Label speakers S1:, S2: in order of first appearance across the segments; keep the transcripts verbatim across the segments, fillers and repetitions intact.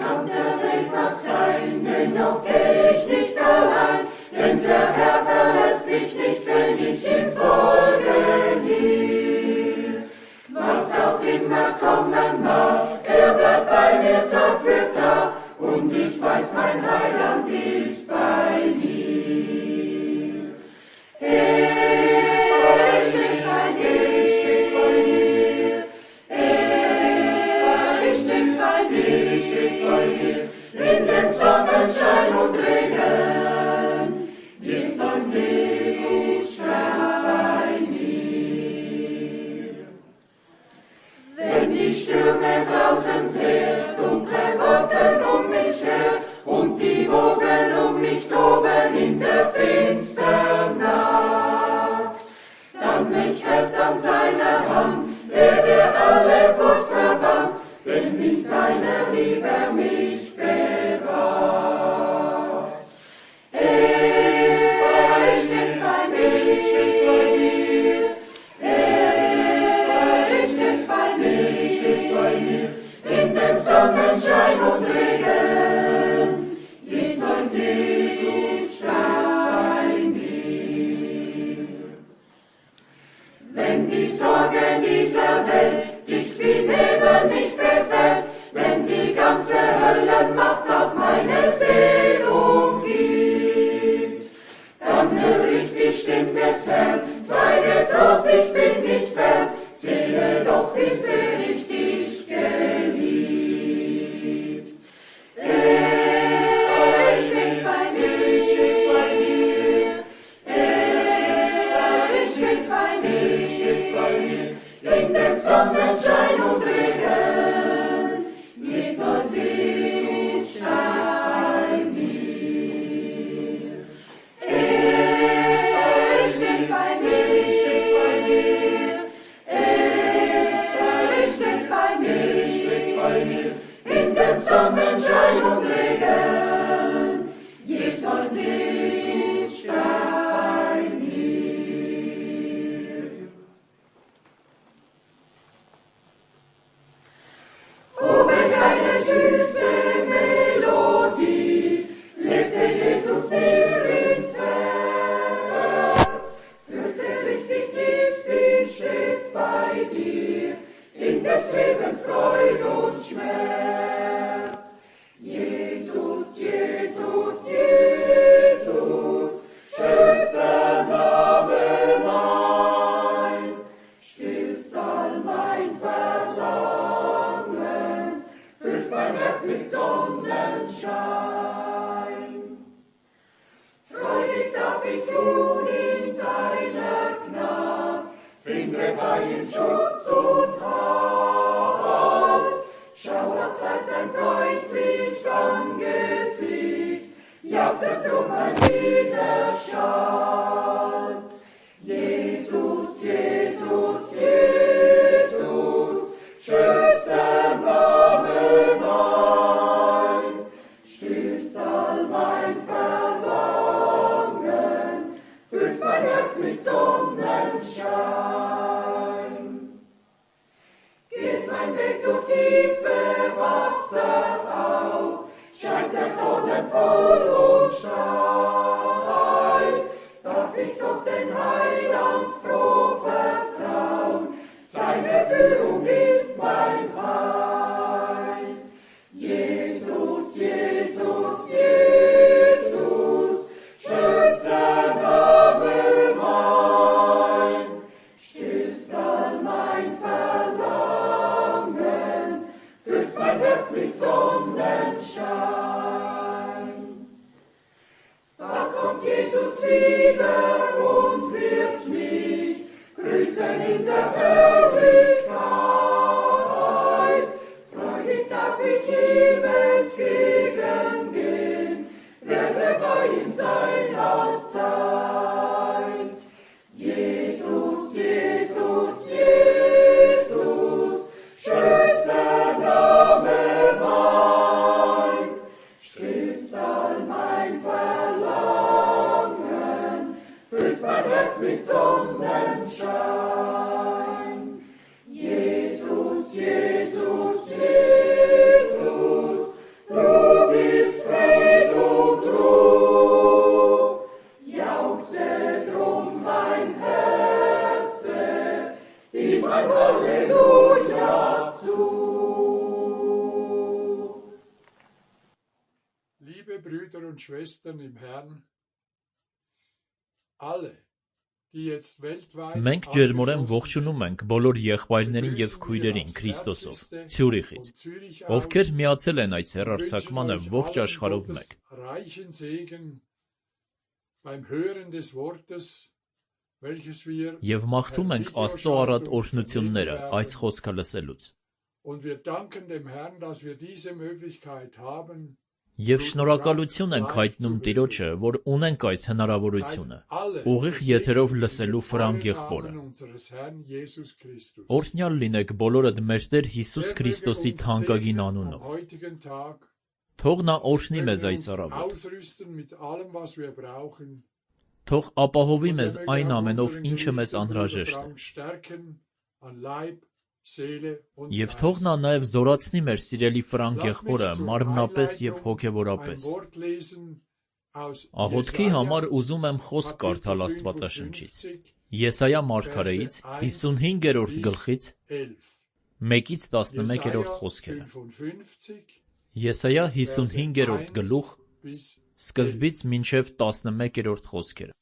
S1: kann der Welttag sein, denn auch geh ich nicht allein, denn der Herr verlässt mich nicht, wenn ich ihm folgen will. Was auch immer kommen mag, er bleibt bei mir Tag für Tag, und ich weiß, mein Heiland ist bei mir. Er ist bei mir, stets bei mir, er ist bei mir, stets bei mir, stets bei mir, in dem Sonnenschein und Regen, ist uns Jesus ganz bei mir. Wenn die Stürme draußen sehr, dunkle Wolken um mich her und die Wogen um mich toben in der finstern Nacht, dann mich hält an seiner Hand, der der alle Furcht verbannt, denn in seiner Liebe mich bewahrt. Er ist bei, stets bei mir, stets bei mir, er ist bei, stets bei mir, stets bei mir, in dem Sonnenschein und Regen, ist uns Jesus stets bei mir. Wenn die Sorge dieser Welt dicht wie Nebel mich befällt, wenn die ganze Höllenmacht auf meine Seele umgibt, dann höre ich die Stimme des Herrn, sei getrost, ich bin nicht fern, sehe doch, wie sehr ich dich geliebt. Er steht bei mir, steht bei mir, er steht bei mir, steht bei mir, in dem Sonnenschein und Regen, ist uns Jesus bei mir. Er steht bei mir, steht bei mir, er steht bei mir, steht bei mir, in dem Sonnenschein und Regen, ist uns Jesus bei mir. Oh, welch eine süße Melodie legte Jesus mir ins Herz. Fühlte richtig, ich bin stets bei dir, in des Lebens Freud und Schmerz. Jesus, Jesus, Jesus, schönster Name mein, stillst all mein Verlangen, füllst mein Herz mit Sonnenschein. Freudig darf ich nun in seiner Gnade, finde bei ihm Schutz und Halt. Schauert seit sein freundlich Angesicht, jauchzet drum mein Widerstand. Jesus, Jesus, Jesus, schönster Name mein, stillst all mein Verlangen, füllst mein Herz mit Sonnenschein. Geht mein Weg durch tiefe Wasser auf, scheint der Boden voll und steil, darf ich doch den Heiland froh vertrauen, seine Führung ist mein Heil. Jesus, Jesus, Jesus, schönster Name mein, stillst all mein Verlangen, füllst mein Herz mit Sonnenschein. Da kommt Jesus wieder und wird mich grüßen in der Herrlichkeit. Freudig darf ich ihm entgegengehen, werde bei ihm sein allzeit. Jesus, Jesus, Jesus, schönster Name mein, stillst all mein Verlangen, füllst mein Herz mit Sonnenschein. Jesus, Jesus, Jesus,
S2: Liebe Brüder und Schwestern im Herrn, alle, die jetzt weltweit
S3: Մենք ջերմորեն ողջունում ենք բոլոր եղբայրներին եւ քույրերին Քրիստոսով, Ցյուրիխից, ովքեր միացել են այս հեռարձակմանը ողջ աշխարհով մեկ։ Եվ մաղթում ենք Աստծո առատ օրհնությունները այս խոսքը լսելուց։ Եվ շնորհակալություն ենք հայտնում Տիրոջը, որ ունենք այս հնարավորությունը, ուղիղ եթերով լսելու Ֆրանկ եղբորը։ Օրհնյալ լինեք բոլորդ մեր Տեր Հիսուս Քրիստոսի թանկագին անունով։ Թող նա օրհնի մեզ այս առավոտ։ Թող ապահովի մեզ այն ամենով, ինչը մեզ անհրաժեշտ է։ Եվ թող նա նաև զորացնի մեր սիրելի Ֆրանկ եղբորը մարմնապես եւ հոգեվորապես։ Աղոթքի համար ուզում եմ խոսք կարդալ Աստվածաշնչից։ Եսայա մարգարեից հիսունհինգերորդ գլխից մեկից տասնմեկերորդ խոսքերը։ Եսայա հիսունհինգերորդ գլուխ սկզբից մինչև տասնմեկերորդ խոսքերը։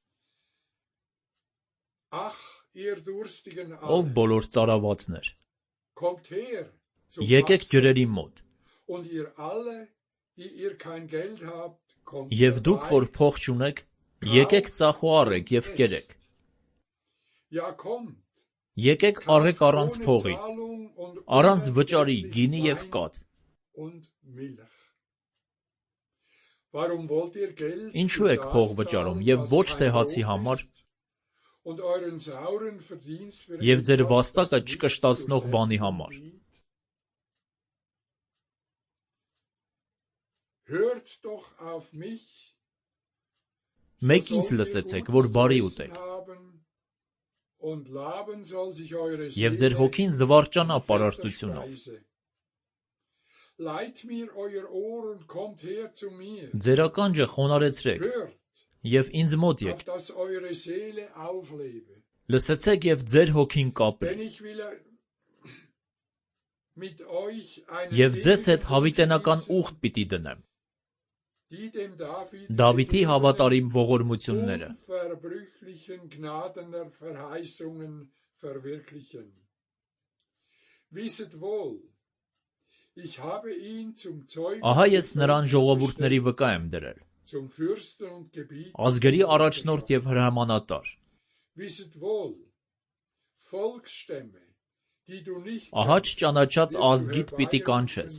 S3: Ով բոլոր ծարավացներ, եկեք ջրերի մոտ, և դուք, որ փող չունեք, եկեք ծախու առեք և կերեք, եկեք առեք առանց փողի, առանց վճարի, գինի և կաթ։ Ինչու եք փող վճարում և ոչ թե հացի համար, և ձեր վաստակը չկշտացնող բանի համար։ Մեկ ինձ լսեցեք, որ բարի ուտեք, և ձեր հոգին զվարճանա պարարտությունով։ Ձեր ականջը խոնարհեցրեք, և ինձ մոտ եկեք, լսեցեք և ձեր հոգին կապրի, և ձեզ հետ հավիտենական ուխտ պիտի դնեմ։ Դավիթի հավատարիմ ողորմությունները։ Ահա ես նրան ժողովուրդների վկա եմ դրել, ազգերի առաջնորդ և հրամանատար։ Ահա չճանաչած ազգիդ պիտի կանչես,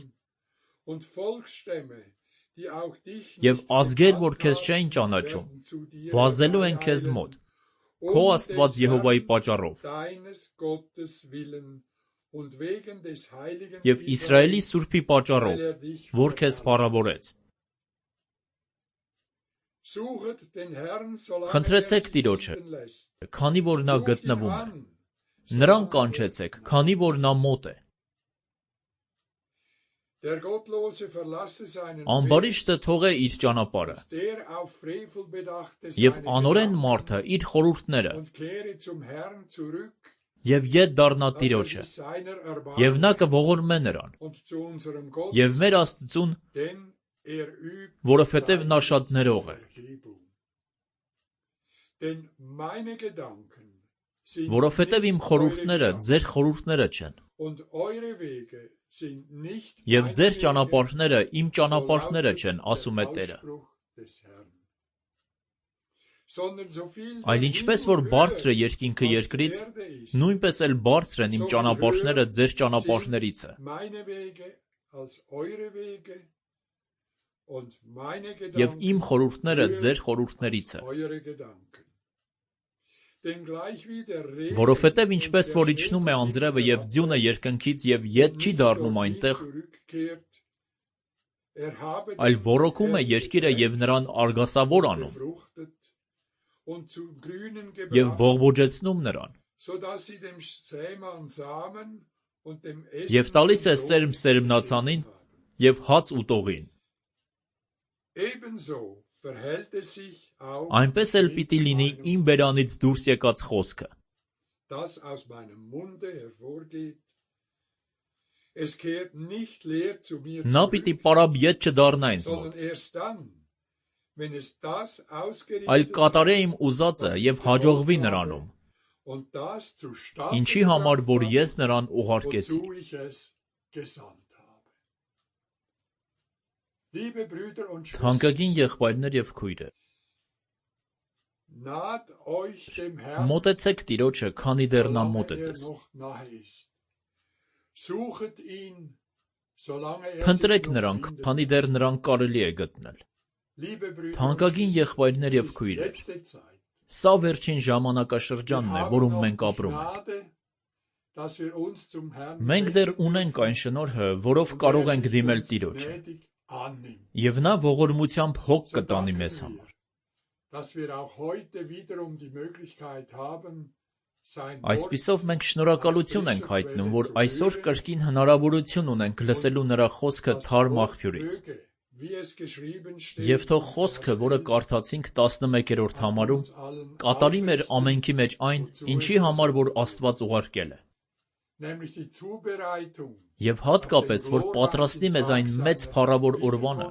S3: և ազգեր, որ քեզ չեն ճանաչում, վազելու են քեզ մոտ, քո Աստված Եհովայի պատճառով, և Իսրայելի Սուրբի պատճառով, որ քեզ փառավորեց։ Խնդրեցեք Տիրոջը, քանի որ նա գտնվում է, նրան կանչեցեք, քանի որ նա մոտ է։ Ամբարիշտը թողե իր ճանապարհը, և անօրեն մարդը իր խորհուրդները, և ետ դառնա Տիրոջը, և նա կողորմե նրան, և մեր Աստծուն, որովհետև նա շատ ներող է։ Որովհետև իմ խորհուրդները ձեր խորհուրդները չեն, և ձեր ճանապարհները իմ ճանապարհները չեն, ասում է Տերը։ Այլ ինչպես որ բարձր է երկինքը երկրից, նույնպես էլ բարձր են իմ ճանապարհները ձեր ճանապարհներիցը։ Եվ իմ խորհուրդները ձեր խորհուրդներիցը։ Որովհետև ինչպես որ իջնում է անձրևը և ձյունը երկնքից և ետ չի դառնում այնտեղ, այլ ոռոգում է երկիրը և նրան արգասավոր անում, և բողբոջեցնում նրան, և տալիս է սերմ սերմնացանին և հաց ուտողին, այնպես էլ պիտի լինի իմ բերանից դուրս եկած խոսքը։ Նա պիտի պարապ ետ չդառնա ինձ մոտ,
S2: wenn es das
S3: այլ
S2: ausgerichtet
S3: կատարե
S2: wird,
S3: իմ ուզածը
S2: was ich
S3: և հաջողվի
S2: gewollt habe,
S3: նրանում,
S2: und das zustande
S3: ինչի համար
S2: gebracht
S3: որ
S2: habe,
S3: ես նրան ուղարկեցի։
S2: wozu ich es gesandt habe. Liebe Brüder und Schwestern,
S3: Թանկագին եղբայրներ և քույրեր,
S2: naht euch dem Herrn,
S3: մոտեցեք Տիրոջը, քանի դեռ նա
S2: solange
S3: մոտ է
S2: er
S3: ձեզ։
S2: noch nahe ist. Suchet ihn, solange er sich
S3: Փնտրեք
S2: noch
S3: նրան,
S2: finden
S3: քանի դեռ
S2: lässt.
S3: նրան կարելի է գտնել։
S2: Liebe Brüder und
S3: Թանկագին
S2: Schwestern,
S3: եղբայրներ
S2: es
S3: և
S2: ist
S3: քույրեր,
S2: letzte Zeit.
S3: սա վերջին
S2: Wir
S3: ժամանակաշրջանն է,
S2: haben
S3: որում
S2: noch
S3: մենք
S2: die
S3: ապրում ենք։
S2: Gnade, dass wir uns zum Herrn
S3: Մենք դեռ
S2: wenden
S3: ունենք
S2: dürfen
S3: այն շնորհը, որով
S2: und
S3: կարող
S2: er
S3: ենք
S2: sich
S3: դիմել
S2: uns
S3: Տիրոջը,
S2: gnädig annimmt.
S3: և նա ողորմությամբ հոգ
S2: So
S3: կտանի
S2: danken
S3: մեզ
S2: wir,
S3: համար։
S2: dass wir auch heute wiederum die Möglichkeit haben, sein
S3: Այսպիսով
S2: Wort
S3: մենք շնորհակալություն ենք հայտնում, որ այսօր կրկին հնարավորություն ունենք լսելու նրա խոսքը
S2: das
S3: թարմ
S2: Wort
S3: աղբյուրից։
S2: möge, wie es geschrieben steht,
S3: Եվ թող
S2: in
S3: խոսքը,
S2: Vers
S3: որը
S2: elf,
S3: կարդացինք տասնմեկերորդ
S2: an
S3: համարում,
S2: uns allen
S3: կատարի մեր
S2: ausrichten,
S3: ամենքի մեջ այն,
S2: wozu
S3: ինչի
S2: es
S3: համար որ
S2: gesandt
S3: Աստված
S2: ist,
S3: ուղարկել է։
S2: nämlich die Zubereitung
S3: Եվ հատկապես, որ պատրաստի մեզ այն մեծ փառավոր օրվանը,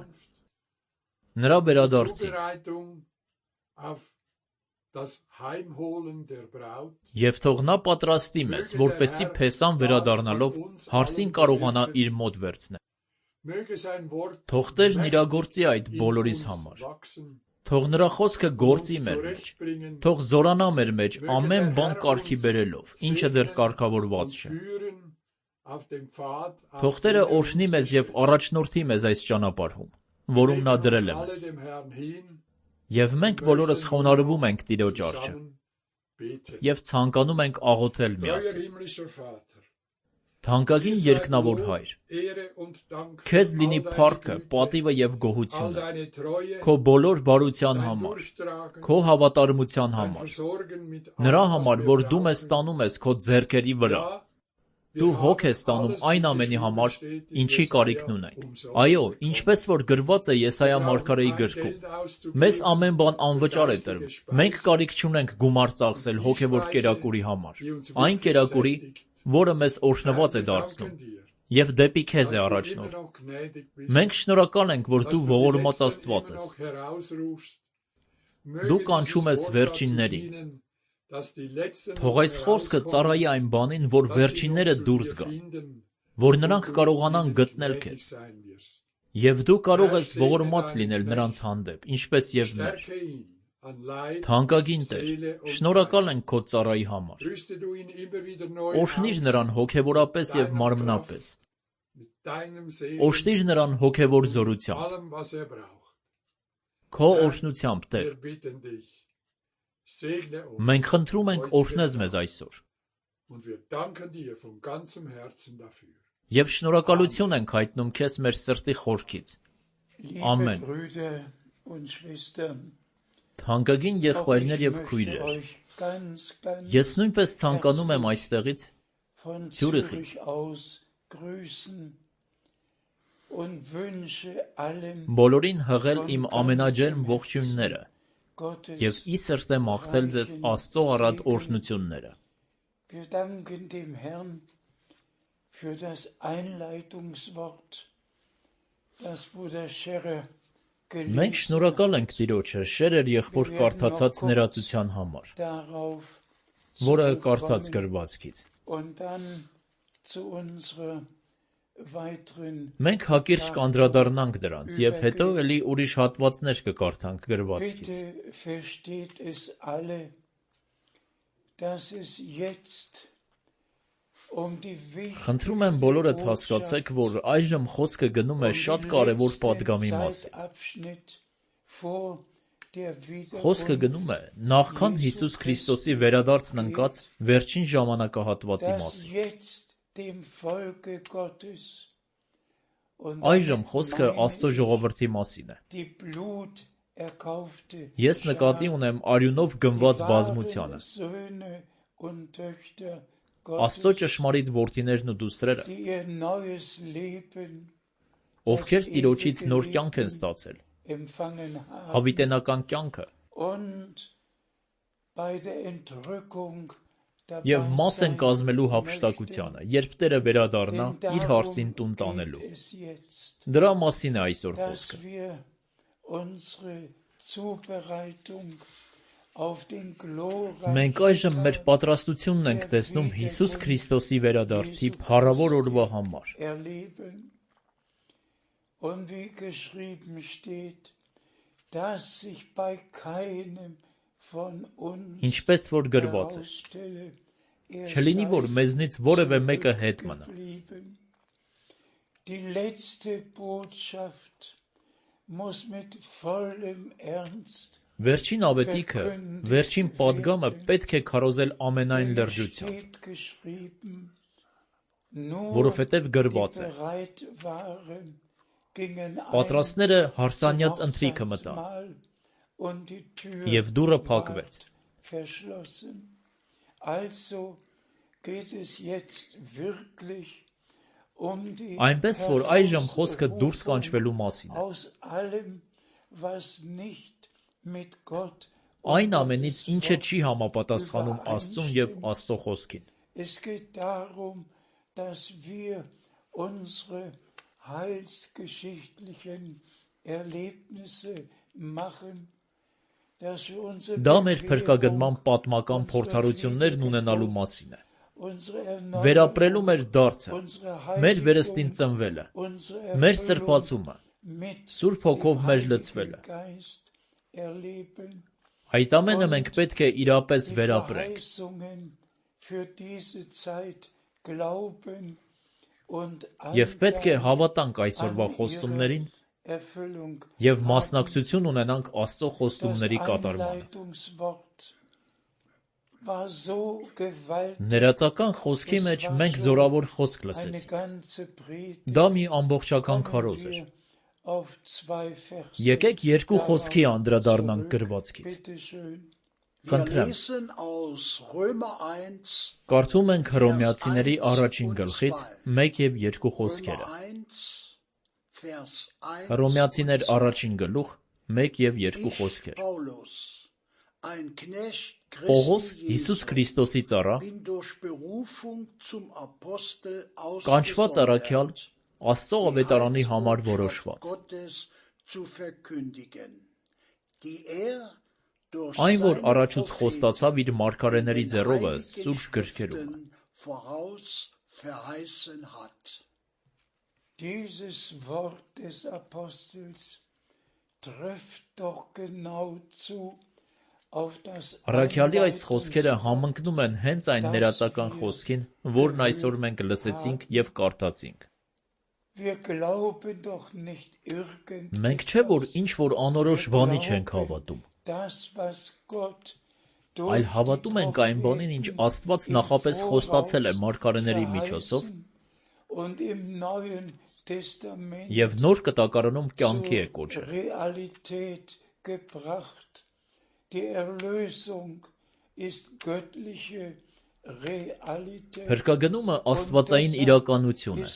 S3: նրա
S2: die
S3: վերադարձին,
S2: Zubereitung auf das Heimholen der Braut.
S3: և թող նա պատրաստի մեզ, որպեսզի փեսան վերադառնալով հարսին կարողանա իր մոտ վերցնել։
S2: Möge sein Wort
S3: Թող Տերն
S2: mächtig
S3: իրագործի այդ
S2: in
S3: բոլորիս
S2: uns
S3: համար։
S2: wachsen,
S3: Թող նրա խոսքը
S2: uns
S3: գործի մեր մեջ,
S2: zurechtbringen,
S3: թող զորանա մեր մեջ
S2: möge
S3: ամեն
S2: der
S3: բան
S2: Herr
S3: կարգի
S2: uns
S3: բերելով, ինչը դեռ
S2: segnen
S3: կարգավորված
S2: und
S3: չէ։
S2: führen auf dem Pfad, auf
S3: Թող
S2: dem
S3: Տերը
S2: er
S3: օրհնի
S2: uns
S3: մեզ և
S2: gestellt hat.
S3: առաջնորդի մեզ այս ճանապարհում, որում նա
S2: Legen uns
S3: դրել է
S2: alle
S3: մեզ։
S2: dem Herrn hin
S3: Եվ
S2: und
S3: մենք բոլորս
S2: möchten
S3: խոնարհվում
S2: nun
S3: ենք Տիրոջ առջև
S2: zusammen beten.
S3: և ցանկանում ենք աղոթել
S2: Treuer
S3: միասին։
S2: himmlischer Vater,
S3: Թանկագին
S2: dir sei
S3: երկնավոր
S2: Lob,
S3: Հայր,
S2: Ehre und Dank für
S3: քեզ
S2: all
S3: լինի
S2: deine
S3: փառքը,
S2: Güte,
S3: պատիվը և
S2: all
S3: գոհությունը,
S2: deine Treue,
S3: քո բոլոր բարության
S2: dein
S3: համար,
S2: Durchtragen,
S3: քո հավատարմության
S2: dein
S3: համար,
S2: Versorgen mit
S3: նրա
S2: allem, was
S3: համար,
S2: wir
S3: որ դու մեզ
S2: brauchen.
S3: տանում ես քո ձեռքերի վրա,
S2: Ja,
S3: դու
S2: wir
S3: հոգ
S2: haben
S3: ես տանում
S2: alles,
S3: այն
S2: wie
S3: ամենի
S2: geschrieben
S3: համար,
S2: steht in
S3: ինչի
S2: Jesaja,
S3: կարիքն ունենք։
S2: umsonst
S3: Այո,
S2: bekommen.
S3: ինչպես որ գրված է Եսայա
S2: Wir brauchen
S3: մարգարեի
S2: kein
S3: գրքում,
S2: Geld auszugeben
S3: մեզ ամեն բան
S2: für
S3: անվճար է
S2: geistige
S3: տրվում։
S2: Speise,
S3: Մենք կարիք չունենք գումար ծախսել
S2: die
S3: հոգևոր
S2: Speise,
S3: կերակուրի համար,
S2: die uns
S3: այն
S2: wirklich
S3: կերակուրի,
S2: sättigt.
S3: որը մեզ
S2: Herr,
S3: օրհնված է
S2: wir
S3: դարձնում,
S2: danken dir,
S3: և դեպի քեզ
S2: dass
S3: է
S2: du immer
S3: առաջնորդ։
S2: noch gnädig
S3: Մենք
S2: bist,
S3: շնորհակալ ենք, որ
S2: dass
S3: դու
S2: du die
S3: ողորմած
S2: Letzten
S3: Աստված
S2: immer
S3: ես։
S2: noch herausrufst.
S3: Դու
S2: Möge
S3: կանչում
S2: dieses
S3: ես
S2: Wort dazu
S3: վերջիններին։
S2: dienen, dass die Letzten
S3: Թող
S2: noch
S3: այս խոսքը ծառայի
S2: herauskommen,
S3: այն բանին, որ
S2: dass sie nun
S3: վերջինները
S2: zu
S3: դուրս
S2: dir
S3: գան,
S2: finden
S3: որ
S2: und
S3: նրանք
S2: du
S3: կարողանան
S2: ihnen
S3: գտնել
S2: gnädig
S3: քեզ,
S2: sein wirst.
S3: և դու կարող
S2: Herr,
S3: ես
S2: segne
S3: ողորմած
S2: deinen
S3: լինել նրանց
S2: Knecht,
S3: հանդեպ, ինչպես և մեր։
S2: stärke ihn an Leib,
S3: Թանկագին Տեր,
S2: Seele und
S3: շնորհակալ
S2: Geist.
S3: ենք քո ծառայի համար։
S2: Rüste du ihn immer wieder neu
S3: Օրհնիր
S2: aus
S3: նրան հոգևորապես
S2: mit
S3: և
S2: deiner
S3: մարմնապես։
S2: Kraft, mit deinem Segen
S3: Օժտիր նրան հոգևոր
S2: und mit
S3: զորությամբ։
S2: allem, was er braucht.
S3: Քո
S2: Herr,
S3: օրհնությամբ, Տեր,
S2: wir bitten dich, segne
S3: մենք
S2: uns
S3: խնդրում ենք
S2: heute
S3: օրհնես
S2: den
S3: մեզ
S2: Tag
S3: այսօր։
S2: und wir danken dir von ganzem Herzen dafür.
S3: Եվ շնորհակալություն ենք հայտնում քեզ մեր սրտի խորքից։
S4: Liebe
S3: Amen.
S4: Brüder und Schwestern,
S3: Թանկագին
S4: auch
S3: եղբայրներ
S4: ich
S3: և
S4: möchte
S3: քույրեր,
S4: euch ganz, ganz
S3: ես նույնպես ցանկանում եմ այստեղից
S4: von
S3: Zürichից
S4: Zürich aus grüßen und wünsche allen
S3: բոլորին հղել իմ ամենաջերմ ողջույնները և
S4: Gottes
S3: ի սրտե մաղթել ձեզ Աստծո առատ օրհնությունները։
S4: Wir danken dem Herrn für das Einleitungswort, das Bruder Scherer
S3: Մենք
S4: gelesen
S3: շնորհակալ ենք
S4: hat.
S3: Տիրոջը շերեր եղբոր կարդացած ներածության համար,
S4: Darauf
S3: որը կարդաց
S4: zurückkommen
S3: գրվածքից։
S4: und dann zu unserer weiteren
S3: Մենք հակիրճ կանդրադառնանք դրանց և հետո էլի ուրիշ հատվածներ կկարդանք գրվածքից։
S4: Bitte versteht es alle, dass es jetzt um die
S3: Խնդրում եմ
S4: wichtigste
S3: բոլորդ հասկացեք,
S4: Botschaft,
S3: որ այժմ խոսքը գնում է
S4: um
S3: շատ
S4: den
S3: կարևոր
S4: letzten
S3: պատգամի մասին։
S4: Zeitabschnitt vor der
S3: Խոսքը գնում է նախքան Հիսուս Քրիստոսի վերադարձն ընկած վերջին ժամանակահատվածի
S4: das
S3: մասին։
S4: jetzt dem Volke Gottes und
S3: Այժմ
S4: damit
S3: խոսքը
S4: meine
S3: Աստծո
S4: ich
S3: ժողովրդի մասին է։
S4: die Blut erkaufte
S3: Ես նկատի
S4: Schar,
S3: ունեմ արյունով
S4: die
S3: գնված
S4: wahren
S3: բազմությանը,
S4: Söhne und Töchter
S3: Աստծո
S4: Gottes,
S3: ճշմարիտ որդիներն ու դուստրերը,
S4: die ihr neues Leben,
S3: ովքեր Տիրոջից նոր կյանք են ստացել,
S4: empfangen haben
S3: հավիտենական կյանքը,
S4: und bei der Entrückung
S3: և
S4: dabei
S3: մաս են
S4: sein
S3: կազմելու
S4: möchten.
S3: հափշտակությանը, երբ Տերը վերադառնա
S4: Denn
S3: իր հարսին
S4: darum
S3: տուն
S4: geht
S3: տանելու։
S4: es jetzt,
S3: Դրա մասին է այսօր
S4: dass
S3: խոսքը,
S4: wir unsere Zubereitung auf den glorreichen
S3: Մենք այժմ մեր պատրաստությունն ենք տեսնում Հիսուս Քրիստոսի վերադարձի փառավոր օրվա համար։
S4: erleben. Und wie geschrieben steht, dass sich bei keinem von uns
S3: Ինչպես որ գրված է,
S4: herausstelle, er
S3: չլինի որ
S4: sei
S3: մեզնից որևէ մեկը հետ մնա։
S4: geblieben. Die letzte Botschaft muss mit vollem Ernst
S3: Վերջին ավետիքը, վերջին պատգամը պետք է քարոզել ամենայն լրջությամբ,
S4: steht geschrieben, nur
S3: որովհետև գրված
S4: die
S3: է.
S4: bereit waren, gingen ein
S3: Պատրաստները հարսանյաց
S4: zum
S3: ընթրիքը մտան,
S4: Hochzeitsmahl und die Tür
S3: և դուռը
S4: ward
S3: փակվեց։
S4: verschlossen. Also geht es jetzt wirklich um die
S3: Այնպես որ այժմ խոսքը դուրս կանչվելու մասին է։
S4: aus allem, was nicht mit Gott
S3: Այն ամենից, ինչը չի համապատասխանում Աստծուն և Աստծո խոսքին։
S4: Es geht darum, dass wir unsere heilsgeschichtlichen Erlebnisse machen, dass wir unsere
S3: Դա մեր փրկագնման պատմական փորձառություններն ունենալու մասին է։ Վերապրելու մեր դարձը, մեր վերստին ծնվելը, մեր սրբացումը, Սուրբ Հոգով մեր լցվելը։ Այդ ամենը մենք պետք է իրապես վերապրենք։ Եվ պետք է հավատանք այսօրվա խոստումներին և մասնակցություն ունենանք Աստծո խոստումների կատարմանը։ Ներածական խոսքի մեջ մենք զորավոր խոսք լսեցինք։ Դա մի ամբողջական քարոզ էր։ Եկեք երկու խոսքի անդրադառնանք գրվածքից։ Խնդրեմ։ Կարդում ենք Հռոմեացիների առաջին գլխից մեկ և երկու խոսքերը։ Հռոմեացիներ առաջին գլուխ մեկ և երկու խոսքեր։ Պողոս Հիսուս Քրիստոսի ծառա, կանչված առաքյալ, Աստծո ավետարանի համար որոշված։ Այն, որ առաջուց խոստացավ իր մարգարեների ձեռովը սուրբ գրքերում։
S4: Dieses Wort des Apostels trifft doch genau zu auf das
S3: Առաքյալի այս խոսքերը համընկնում են հենց այն ներածական խոսքին, որն այսօր մենք լսեցինք և կարդացինք։ Մենք չէ, որ ինչ-որ անորոշ բանի չենք հավատում, այլ հավատում ենք այն բանին, ինչ Աստված նախապես խոստացել է մարգարեների միջոցով և նոր կտակարանում կյանքի է կոչել։ Փրկագնումը աստվածային իրականություն է,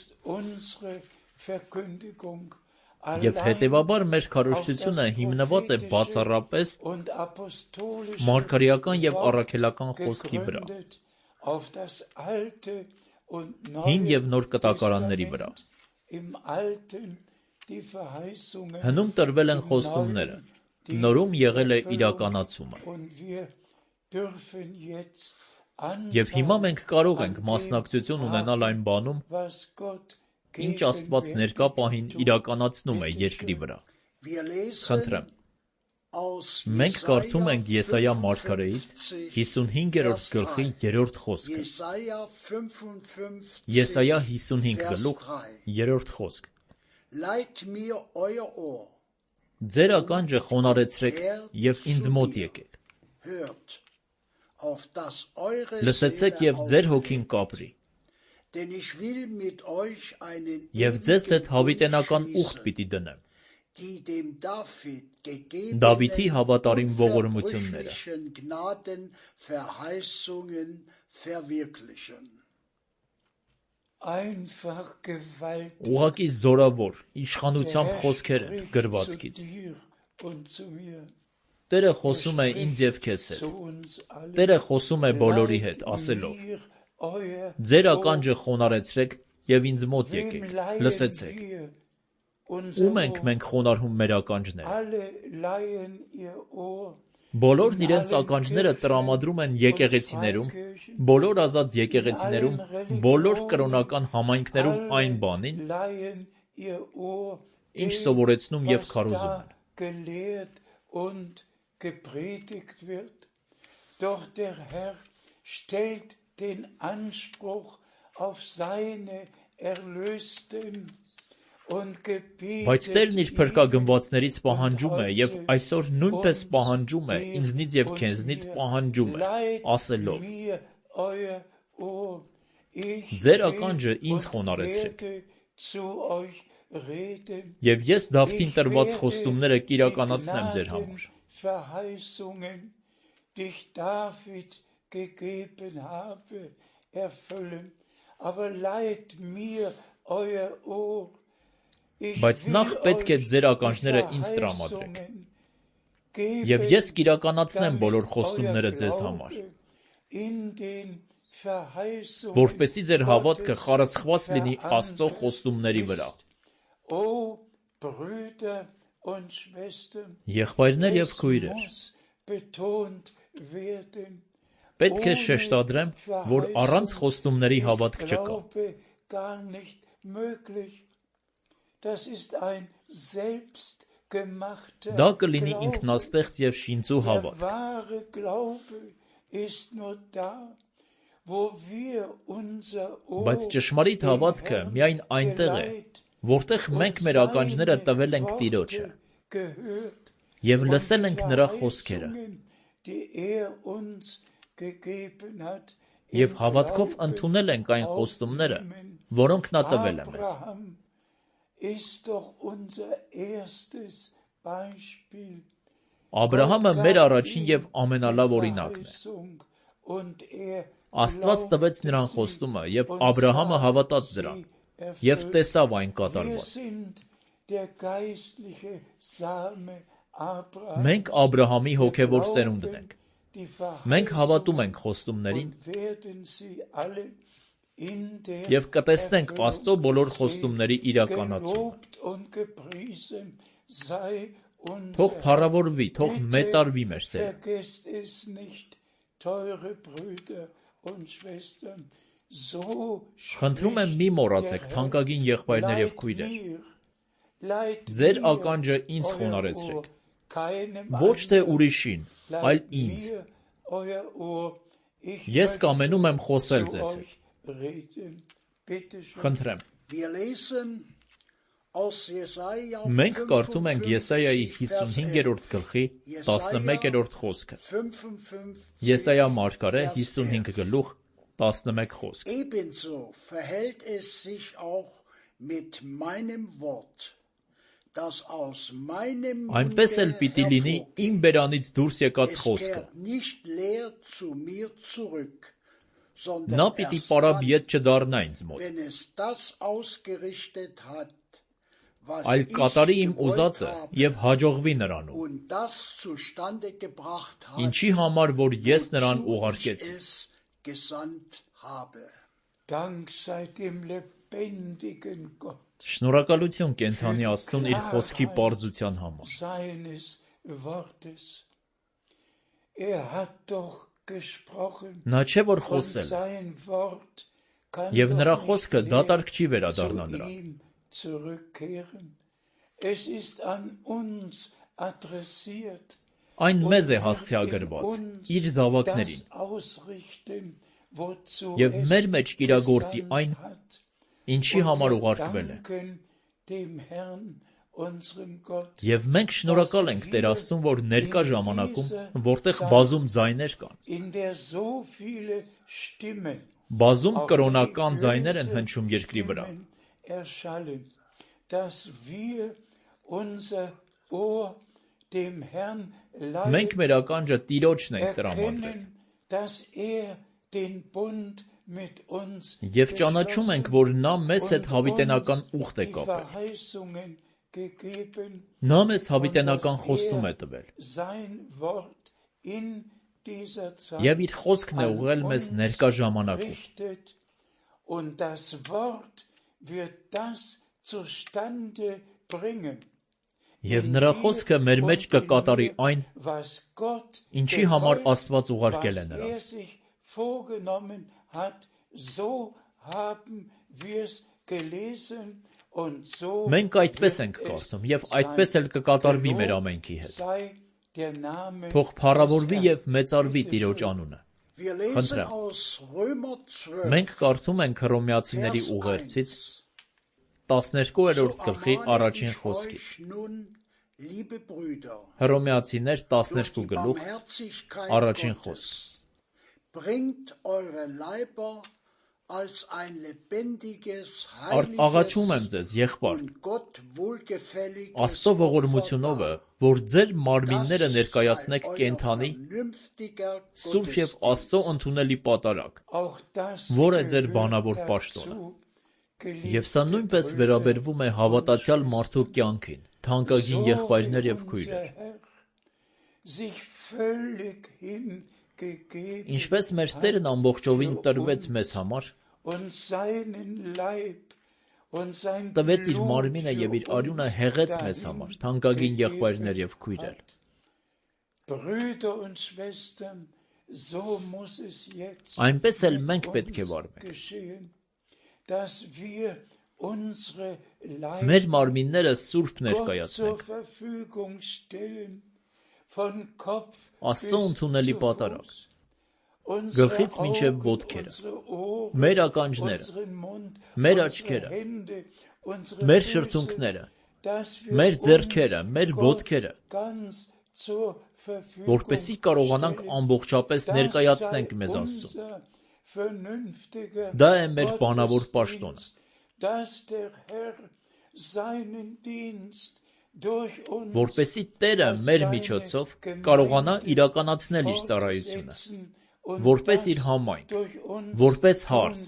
S3: և հետևաբար մեր քարոզչությունը հիմնված է բացառապես մարգարեական և առաքելական խոսքի վրա, հին և նոր կտակարանների վրա։ Հնում տրվել են խոստումները, նորում եղել է իրականացումը։ Եվ հիմա մենք կարող ենք մասնակցություն ունենալ այն բանում, ինչ Աստված ներկա պահին իրականացնում է երկրի վրա։ Խնդրեմ։ Մենք կարդում ենք Եսայիա մարգարեից հիսունհինգերորդ գլխի երրորդ խոսքը։ Եսայիա հիսունհինգ գլուխ երրորդ խոսք։ Ձեր ականջը խոնարհեցրեք և ինձ մոտ եկեք։ Լսեցեք և ձեր հոգին կապրի։ Եվ ձեզ հետ հավիտենական ուխտ պիտի դնեմ։ Դավիթի հավատարիմ ողորմությունները։ Ուղղակի զորավոր, իշխանությամբ խոսքեր են գրվածքից։ Տերը խոսում է ինձ և քեզ հետ։ Տերը խոսում է բոլորի հետ, ասելով. ձեր ականջը խոնարհեցրեք և ինձ մոտ եկեք, լսեցեք։ Ում ենք մենք խոնարհում մեր ականջները։
S4: Alle leihen ihr Ohr.
S3: Բոլորն իրենց ականջները տրամադրում են եկեղեցիներում, բոլոր ազատ եկեղեցիներում, բոլոր կրոնական համայնքներում այն բանին,
S4: Leihen ihr Ohr.
S3: ինչ սովորեցնում և
S4: was
S3: քարոզում
S4: da
S3: են։
S4: gelehrt und gepredigt wird. Doch der Herr stellt den Anspruch auf seine Erlösten und
S3: Բայց Տերն իր
S4: gebietet
S3: փրկագնվածներից պահանջում է և այսօր նույնպես պահանջում է, ինձնից և քեզնից պահանջում է, ասելով.
S4: mir euer Ohr. Ich
S3: Ձեր
S4: will
S3: ականջը ինձ
S4: und
S3: խոնարհեցրեք։
S4: werde zu euch reden.
S3: Եվ ես Դավթին
S4: Ich
S3: տրված
S4: werde
S3: խոստումները
S4: die
S3: կիրականացնեմ ձեր համար։
S4: Gnadenverheißungen, die ich David gegeben habe, erfüllen. Aber leiht mir euer Ohr. Ich
S3: Բայց
S4: will
S3: նախ պետք է
S4: euch
S3: ձեր
S4: die
S3: ականջները ինձ տրամադրեք։
S4: Verheißungen
S3: Եվ
S4: geben,
S3: ես կիրականացնեմ բոլոր
S4: damit
S3: խոստումները
S4: euer
S3: ձեզ համար,
S4: Glaube in den Verheißungen
S3: որպեսզի ձեր հավատքը
S4: Gottes
S3: խարսխված լինի Աստծո
S4: verankert
S3: խոստումների վրա։
S4: ist. O Brüder und Schwestern,
S3: Եղբայրներ և
S4: es
S3: քույրեր,
S4: muss betont werden,
S3: պետք է
S4: ohne
S3: շեշտադրեմ, որ առանց
S4: Verheißung
S3: խոստումների
S4: ist
S3: հավատք չկա։
S4: Glaube gar nicht möglich. Das ist ein selbstgemachter
S3: Դա կլինի
S4: Glaube.
S3: ինքնաստեղծ և շինծու
S4: Der
S3: հավատք։
S4: wahre Glaube ist nur da, wo wir unser
S3: Բայց
S4: Ohr
S3: ճշմարիտ
S4: dem
S3: հավատքը
S4: Herrn
S3: միայն այնտեղ է,
S4: geleiht
S3: որտեղ մենք մեր ականջները տվել ենք Տիրոջը
S4: gehört
S3: և
S4: und
S3: լսել
S4: die
S3: ենք նրա խոսքերը
S4: Verheißungen, die er uns gegeben hat,
S3: և
S4: im
S3: հավատքով
S4: Glauben
S3: ընդունել ենք այն խոստումները,
S4: aufnehmen.
S3: որոնք նա տվել է մեզ։
S4: Abraham ist doch unser erstes Beispiel.
S3: Աբրահամը
S4: Gott
S3: մեր
S4: gab
S3: առաջին
S4: ihm
S3: և ամենալավ
S4: die
S3: օրինակն է։
S4: Verheißung und er
S3: Աստված տվեց
S4: glaubte
S3: նրան
S4: sie
S3: խոստումը, և
S4: und
S3: Աբրահամը
S4: sah
S3: հավատաց
S4: sie
S3: դրան,
S4: erfüllt.
S3: և տեսավ այն
S4: Wir
S3: կատարված։
S4: sind der geistliche Same Abrahams.
S3: Մենք Աբրահամի
S4: Wir
S3: հոգևոր սերունդն
S4: glauben
S3: ենք։
S4: die
S3: Մենք հավատում
S4: Verheißungen
S3: ենք խոստումներին
S4: und werden sie alle in der
S3: և կտեսնենք Աստծո
S4: Erfüllung
S3: բոլոր
S4: sehen.
S3: խոստումների իրականացումը։
S4: Gelobt und gepriesen sei unser
S3: Թող
S4: Herr.
S3: փառավորվի, թող
S4: Bitte
S3: մեծարվի մեր Տերը։
S4: vergesst es nicht, teure Brüder und Schwestern, so
S3: Խնդրում եմ մի մոռացեք, թանկագին եղբայրներ և քույրեր, ձեր ականջը ինձ խոնարհեցրեք, ոչ թե ուրիշին, այլ ինձ։ Ես կամենում եմ խոսել ձեզ հետ։ Խնդրեմ։ Մենք կարդում ենք Եսայայի հիսունհինգերորդ գլխի տասնմեկերորդ խոսքը։ Եսայա մարգարե հիսունհինգ գլուխ տասնմեկ խոսք։
S5: Ebenso verhält es sich auch mit meinem Wort, das aus meinem
S3: Այնպես էլ
S5: Munde
S3: պիտի լինի իմ
S5: hervorgeht.
S3: բերանից դուրս եկած
S5: Es
S3: խոսքը։
S5: kehrt nicht leer zu mir zurück, sondern
S3: Նա պիտի
S5: erst
S3: պարապ
S5: dann,
S3: ետ չդառնա ինձ մոտ,
S5: wenn es das ausgerichtet hat, was
S3: այլ
S5: ich
S3: կատարի իմ
S5: gewollt
S3: ուզածը
S5: habe
S3: և hաջողվի նրանում,
S5: und das zustande gebracht hat,
S3: ինչի համար որ ես նրան
S5: wozu ich
S3: ուղարկեցի։
S5: es gesandt habe.
S4: Dank sei dem lebendigen Gott
S3: Շնորհակալություն կենթանի Աստծուն իր խոսքի պարզության համար։
S4: seines Wortes. Er hat doch gesprochen
S3: Նա չէ որ
S4: und
S3: խոսել է,
S4: sein Wort kann
S3: և
S4: doch
S3: նրա
S4: nicht
S3: խոսքը
S4: leer
S3: դատարկ չի
S4: zu
S3: վերադառնա նրան։
S4: ihm zurückkehren. Es ist an uns adressiert.
S3: Այն
S4: Und
S3: մեզ է
S4: wird in
S3: հասցեագրված,
S4: uns
S3: իր զավակներին,
S4: das ausrichten, wozu
S3: և
S4: es
S3: մեր մեջ կիրագործի
S4: gesandt
S3: այն,
S4: hat.
S3: ինչի
S4: Und
S3: համար
S4: wir
S3: ուղարկվել է։
S4: danken dem Herrn, unserem Gott,
S3: Եվ մենք շնորհակալ ենք Տեր Աստծուն, որ ներկա ժամանակում, որտեղ բազում ձայներ կան,
S4: in der so viele Stimmen,
S3: բազում
S4: auch
S3: կրոնական ձայներ են
S4: religiöse
S3: հնչում երկրի վրա,
S4: Stimmen erschallen, dass wir unser Ohr dem Herrn
S3: մենք
S4: leihen,
S3: մեր ականջը Տիրոջն ենք տրամադրել
S4: erkennen, dass er den Bund mit uns
S3: և ճանաչում ենք, որ նա մեզ հետ
S4: und
S3: հավիտենական
S4: uns
S3: ուխտ է
S4: die
S3: կապել։
S4: Verheißungen gegeben
S3: Նա մեզ
S4: und
S3: հավիտենական
S4: dass
S3: խոստում է
S4: er
S3: տվել
S4: sein Wort in dieser
S3: և իր
S4: Zeit
S3: խոսքն է
S4: an
S3: ուղղել մեզ
S4: uns
S3: ներկա ժամանակում։
S4: richtet und das Wort wird das zustande
S3: Եվ նրա խոսքը մեր մեջ կկատարի այն, ինչի համար Աստված ուղարկել է նրան։ Մենք այդպես ենք կարդում, և այդպես էլ կկատարվի մեր ամենքի հետ։ Թող փառավորվի և մեծարվի Տիրոջ անունը։ Խնդրեմ։ Մենք կարդում ենք Հռոմեացիների ուղերձից տասներկուերորդ գլխի առաջին խոսքից։ Հռոմեացիներ տասներկու գլուխ առաջին խոսք։ Աղաչում եմ ձեզ, եղբայր, Աստծո ողորմությունովը, որ ձեր մարմինները ներկայացնեք կենդանի, սուրբ և Աստծո ընդունելի պատարագ, որ է ձեր բանավոր պաշտոնը։ Եվ սա նույնպես վերաբերվում է հավատացյալ մարդու կյանքին, թանկագին եղբայրներ և քույրեր։ Ինչպես մեր Տերն ամբողջովին տրվեց մեզ համար, տվեց իր մարմինը և իր արյունը հեղեց մեզ համար, թանկագին եղբայրներ և քույրեր։ Այնպես էլ մենք պետք է վարվենք։ Մեր մարմինները սուրբ ներկայացնենք, Աստծո ընդունելի պատարագ, գլխից մինչև ոտքերը, մեր ականջները, մեր աչքերը, մեր շրթունքները, մեր ձեռքերը, մեր ոտքերը, որպեսզի կարողանանք ամբողջապես ներկայացնենք մեզ Աստծուն։ Դա է մեր բանավոր պաշտոնը։ Որպեսզի Տերը մեր միջոցով կարողանա իրականացնել իր ծառայությունը, որպես իր համայն, որպես հարս,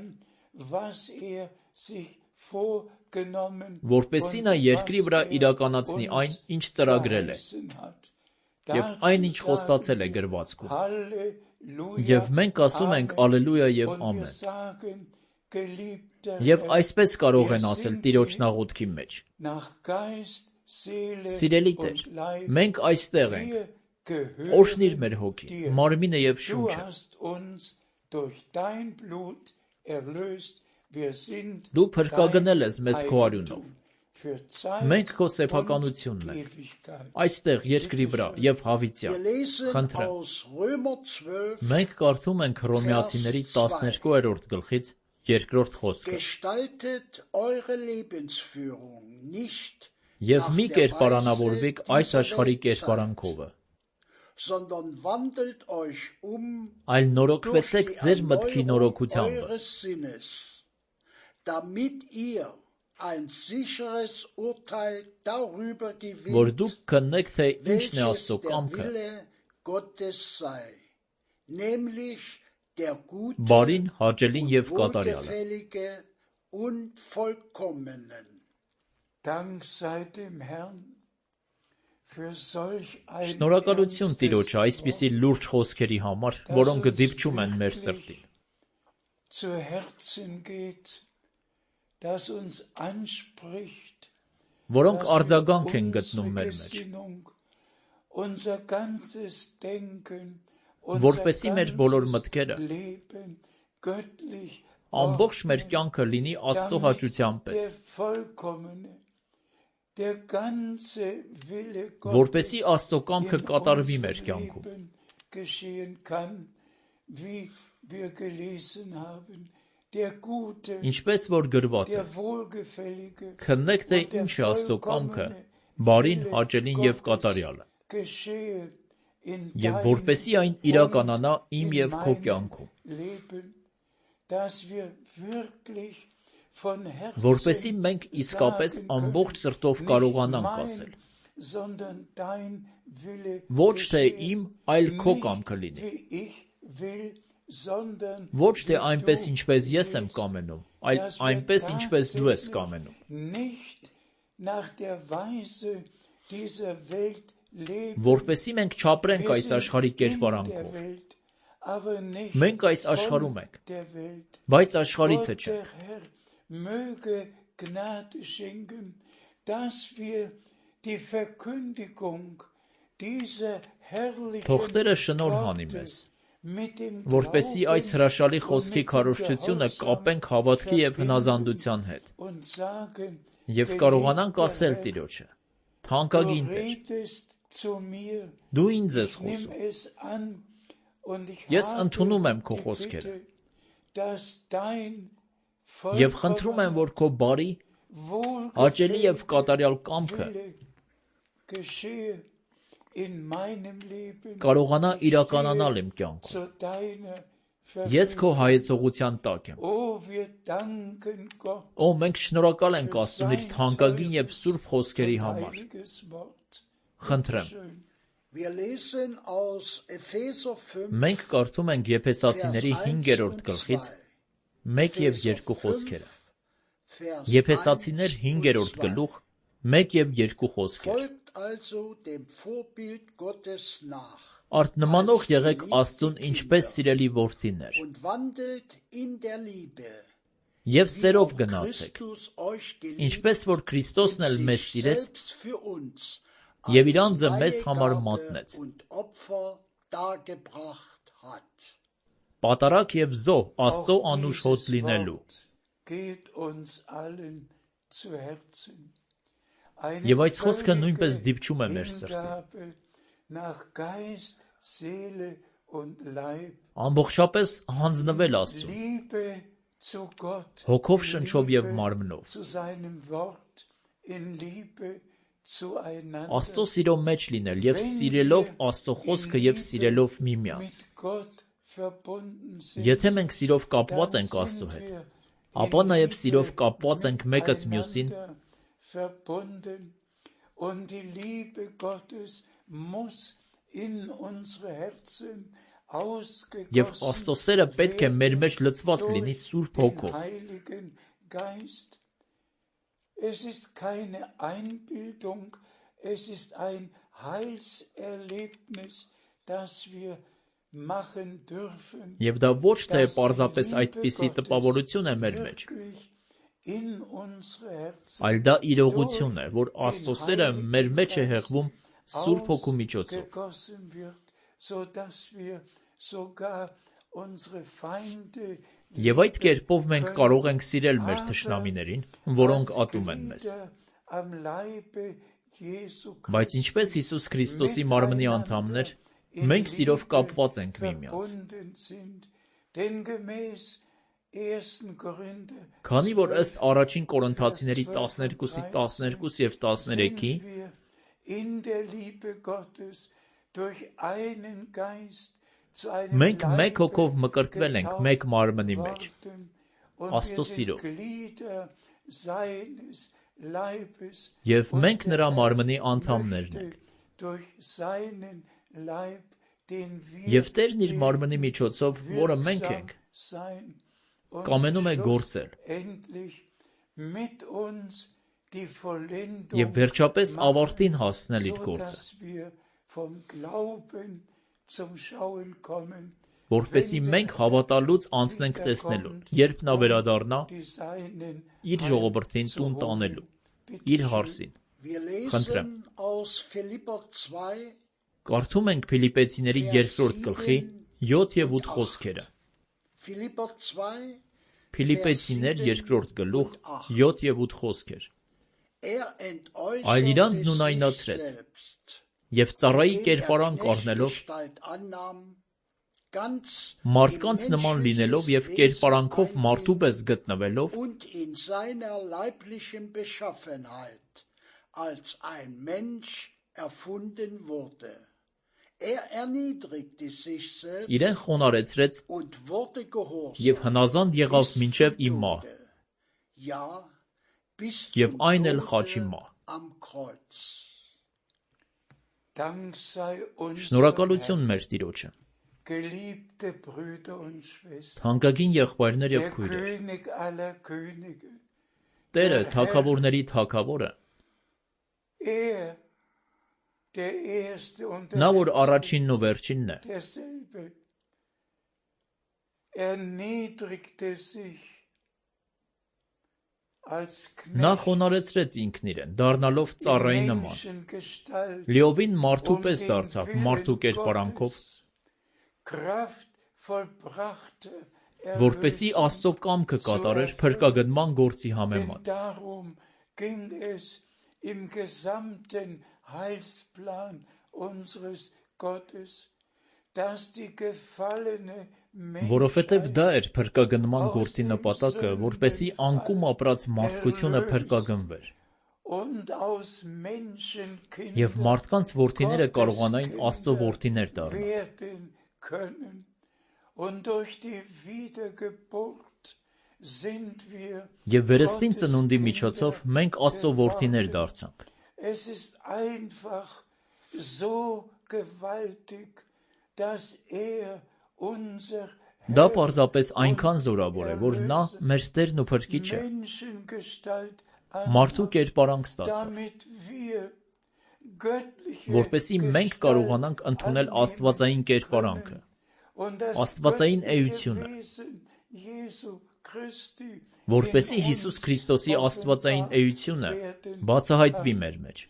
S3: որպեսզի նա երկրի վրա իրականացնի այն, ինչ ծրագրել է, և այն, ինչ խոստացել է գրվածքում։ Եվ մենք ասում ենք Ալելույա և ամեն։ Եվ այսպես կարող են ասել Տիրոջ նաղոթքի մեջ. Սիրելի Տեր, մենք այստեղ ենք, օրհնիր մեր հոգին, մարմինը և շունչը։ Դու փրկագնել ես մեզ քո արյունով։ Մենք քո սեփականությունն ենք, այստեղ երկրի վրա և հավիտյան։ Խնդրեմ։ Մենք կարդում ենք Հռոմեացիների տասներկուերորդ գլխից երկրորդ խոսքը։ Եվ մի կերպարանավորվեք այս աշխարհի կերպարանքովը, այլ նորոգվեցեք ձեր մտքի նորոգությամբը, որ դուք քննեք, թե ինչն է Աստծո կամքը, բարին, հաճելին և կատարյալը։ Շնորհակալություն Տիրոջը այսպիսի լուրջ խոսքերի համար, որոնք դիպչում են մեր սրտին։ Որոնք արձագանք են գտնում մեր մեջ, որպեսզի մեր բոլոր մտքերը, ամբողջ մեր կյանքը լինի Աստծո հաճության պես, որպեսզի Աստծո կամքը կատարվի մեր կյանքում։ Ինչպես որ գրված է. քննեք, թե ինչ է Աստծո կամքը, բարին, հաճելին և կատարյալը, և որպեսզի այն իրականանա իմ և քո կյանքում, որպեսզի մենք իսկապես ամբողջ սրտով կարողանանք ասել. ոչ թե իմ, այլ քո կամքը լինի, ոչ թե այնպես, ինչպես ես եմ կամենում, այլ այնպես, ինչպես դու ես կամենում։ Որպեսզի մենք չապրենք այս աշխարհի կերպարանքով։ Մենք այս աշխարհում ենք, բայց աշխարհիցը չենք։
S4: dass wir die Verkündigung dieser herrlichen
S3: Թող Տերը շնորհ հանի
S4: Worte
S3: մեզ,
S4: mit dem
S3: որպեսզի այս
S4: Glauben
S3: հրաշալի
S4: und
S3: խոսքի
S4: mit dem
S3: քարոզչությունը
S4: Gehorsam
S3: կապենք հավատքի եւ
S4: verbinden
S3: հնազանդության հետ
S4: und sagen,
S3: եւ կարողանանք
S4: geliebter
S3: ասել
S4: Herr,
S3: Տիրոջը.
S4: du
S3: Թանկագին Տեր,
S4: redest zu mir,
S3: դու ինձ ես
S4: ich nimm
S3: խոսում։
S4: es an und ich
S3: Ես ընդունում եմ
S4: habe
S3: քո
S4: die
S3: խոսքերը
S4: Bitte, dass dein
S3: եւ խնդրում եմ, որ քո բարի, հաճելի եւ կատարյալ կամքը
S4: geschehe in meinem Leben,
S3: կարողանա
S4: ich
S3: իրականանալ իմ
S4: stehe
S3: կյանքում։
S4: zu deiner
S3: Ես քո
S4: Verfügung.
S3: հայեցողության տակ եմ։
S4: Oh, wir danken Gott
S3: Օ, մենք շնորհակալ ենք
S4: für
S3: Աստծուն իր
S4: sein
S3: թանկագին եւ
S4: teures
S3: սուրբ խոսքերի
S4: und
S3: համար։
S4: heiliges Wort.
S3: Խնդրեմ,
S4: Schön.
S5: Wir lesen aus Epheser fünf,
S3: մենք կարդում ենք Եփեսացիների
S5: Vers eins
S3: հինգերորդ
S5: und
S3: գլխից
S5: zwei.
S3: մեկ եւ
S5: Epheser
S3: երկու խոսքերը։
S5: fünf, Vers
S3: Եփեսացիներ
S5: eins und
S3: հինգերորդ
S5: zwei.
S3: գլուխ մեկ եւ երկու խոսքեր։
S5: Folgt also dem Vorbild Gottes nach
S3: Արդ նմանող եղեք Աստծուն ինչպես սիրելի որդիներ,
S5: und wandelt in der Liebe,
S3: եւ
S5: wie
S3: սերով
S5: auch
S3: գնացեք,
S5: Christus euch geliebt
S3: ինչպես որ Քրիստոսն էլ
S5: und
S3: մեզ
S5: sich
S3: սիրեց
S5: selbst für uns
S3: եւ իր
S5: als
S3: անձը մեզ համար
S5: Weihgabe
S3: մատնեց,
S5: und Opfer dargebracht hat.
S3: պատարակ եւ զոհ Աստծո
S4: Auch
S3: անուշ
S4: dieses
S3: հոտ լինելու։
S4: Wort geht uns allen zu Herzen. Eine
S3: Եվ այս խոսքը նույնպես
S4: völlige
S3: դիպչում է մեր սրտին։
S4: Hingabe nach Geist, Seele und Leib.
S3: Ամբողջապես հանձնվել Աստծուն,
S4: Liebe zu Gott,
S3: հոգով
S4: in
S3: շնչով եւ
S4: Liebe
S3: մարմնով,
S4: zu seinem Wort, in Liebe zueinander.
S3: Աստծո սիրո մեջ լինել եւ սիրելով Աստծո խոսքը եւ սիրելով միմյանց։
S4: Mit Gott verbunden sind,
S3: Եթե մենք սիրով կապված ենք
S4: dann
S3: Աստծո
S4: sind
S3: հետ,
S4: wir
S3: ապա
S4: in
S3: նաեւ
S4: Liebe
S3: սիրով կապված ենք մեկս մյուսին
S4: miteinander verbunden und die Liebe Gottes muss in unsere Herzen
S3: Եվ Աստծո սերը պետք է մեր մեջ լցված
S4: ausgegossen
S3: լինի
S4: durch
S3: Սուրբ
S4: den
S3: Հոգով։
S4: Heiligen Geist. Es ist keine Einbildung, es ist ein Heilserlebnis, das wir machen dürfen.
S3: Եվ դա ոչ թե
S4: dass die
S3: պարզապես
S4: Liebe
S3: այդպիսի
S4: Gottes
S3: տպավորություն է մեր մեջ,
S4: wirklich in unsere Herzen
S3: այլ դա իրողություն է, որ Աստծո սերը մեր մեջ է հեղվում Սուրբ Հոգու միջոցով։
S4: ausgegossen wird, sodass wir sogar unsere Feinde
S3: Եվ այդ կերպով մենք կարող ենք սիրել մեր թշնամիներին, որոնք ատում են մեզ։
S4: am Leibe Jesu
S3: Բայց ինչպես Հիսուս Քրիստոսի մարմնի անդամներ, մենք սիրով կապված ենք միմյանց։
S4: verbunden sind. Denn gemäß ersten Korinther
S3: Քանի որ ըստ առաջին Կորինթացիների տասներկուսի տասներկուս եւ տասներեքի
S4: sind wir in der Liebe Gottes durch einen Geist zu einem
S3: մենք մեկ
S4: Leibe
S3: հոգով մկրտվել ենք
S4: getauft
S3: մեկ մարմնի մեջ,
S4: worden und
S3: Աստծո
S4: wir sind
S3: սիրով։
S4: Glieder seines Leibes
S3: Եվ
S4: und
S3: մենք
S4: der
S3: նրա
S4: Herr
S3: մարմնի անդամներն
S4: möchte
S3: ենք։
S4: durch seinen Leib, den wir
S3: Եվ Տերն իր մարմնի միջոցով, որը մենք
S4: wirksam
S3: ենք,
S4: sein und
S3: կամենում է գործել։
S4: schlussendlich mit uns die Vollendung
S3: Եվ վերջապես
S4: machen,
S3: ավարտին հասնել իր գործը,
S4: sodass wir vom Glauben zum Schauen kommen,
S3: որպեսզի մենք հավատալուց անցնենք տեսնելուն, երբ նա վերադառնա
S4: die Seinen
S3: իր ժողովրդին տուն տանելու, իր հարսին։
S5: Wir
S3: Խնդրեմ։
S5: lesen aus Philipper zwei,
S3: Կարդում ենք Փիլիպեցիների երկրորդ գլխի յոթ եւ ութ խոսքերը։
S5: Philipper zwei,
S3: Փիլիպեցիներ երկրորդ գլուխ յոթ եւ ութ խոսքեր։
S5: er
S3: Այլ
S5: entäußerte
S3: իրանց
S5: sich
S3: նույնայնացրեց,
S5: selbst,
S3: եւ ծառայի
S5: indem er
S3: կերպարանք առնելով,
S5: Knechtgestalt annahm, ganz
S3: մարդկանց
S5: in
S3: նման լինելով եւ
S5: menschliches
S3: կերպարանքով
S5: Wesen
S3: մարդու պես գտնվելով,
S5: und in seiner leiblichen Beschaffenheit als ein Mensch erfunden wurde. Er erniedrigte sich selbst
S3: իրեն խոնարեցրեց
S5: und wurde gehorsam
S3: եւ հնազանդ եղավ
S5: bis
S3: մինչեւ
S5: zum
S3: իմ մահ,
S5: Tode. Ja, bis
S3: եւ
S5: zum
S3: այն էլ
S5: Tode
S3: խաչի մահ։
S5: am Kreuz.
S4: Dank sei uns,
S3: Շնորհակալություն մեր Տիրոջը։
S4: geliebte Brüder und Schwestern,
S3: Թանկագին եղբայրներ եւ
S4: der
S3: քույրեր,
S4: König aller Könige,
S3: Տերը թագավորների թագավորը,
S4: er, der Erste und
S3: նա
S4: der
S3: որ
S4: Letzte,
S3: առաջինն ու վերջինն է,
S4: derselbe, erniedrigte sich
S3: Նա խոնարհեցրեց ինքն իրեն, դառնալով ծառայի նման, լիովին մարդու պես դարձավ մարդու կերպարանքով, որպեսզի Աստծո կամքը կատարեր փրկագնման գործի համեմատ։ Որովհետև դա էր փրկագնման գործի նպատակը, որպեսզի անկում ապրած մարդկությունը փրկագնվեր, և մարդկանց որդիները կարողանային Աստծո որդիներ դառնալ։ Եվ վերստին ծնունդի միջոցով մենք Աստծո որդիներ դարձանք։ Դա պարզապես այնքան զորավոր է, որ նա մեր Տերն ու Փրկիչը մարդու կերպարանք ստացավ, որպեսզի մենք կարողանանք ընդունել աստվածային կերպարանքը, աստվածային էությունը, որպեսզի Հիսուս Քրիստոսի աստվածային էությունը բացահայտվի մեր մեջ։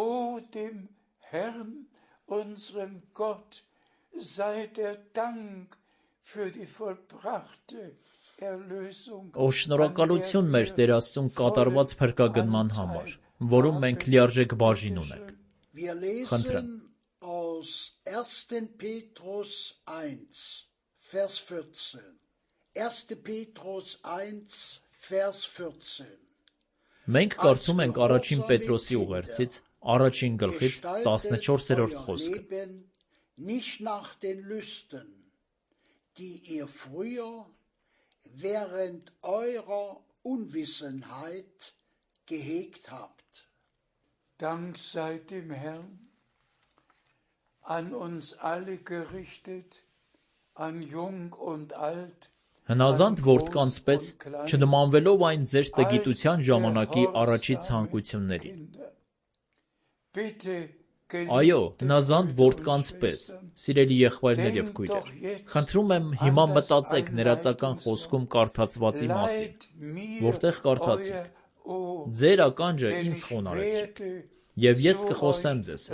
S3: Ո շնորհակալություն մեր Տեր Աստծուն կատարված փրկագնման համար, որում մենք լիարժեք բաժին ունենք։ Խնդրեմ։
S5: Aus erster Petrus eins, Vers vierzehn. erster Petrus eins, Vers vierzehn.
S3: Մենք կարդում ենք առաջին Պետրոսի ուղերձից, առաջին գլխից տասնչորսերորդ խոսքը։
S5: Nicht nach den Lüsten, die ihr früher während eurer Unwissenheit gehegt habt.
S4: Dank sei dem Herrn, an uns alle gerichtet, an jung und alt,
S3: Հնազանդ որդկանց պես, չնմանվելով այն ձեր տգիտության ժամանակի առաջի ցանկություններին։ Այո, հնազանդ որդկանց պես, սիրելի եղբայրներ եւ քույրեր, խնդրում եմ հիմա մտածեք ներածական խոսքում կարդացվածի մասին, որտեղ կարդացինք. ձեր ականջը ինձ խոնարհեցրեք, եւ ես կխոսեմ ձեզ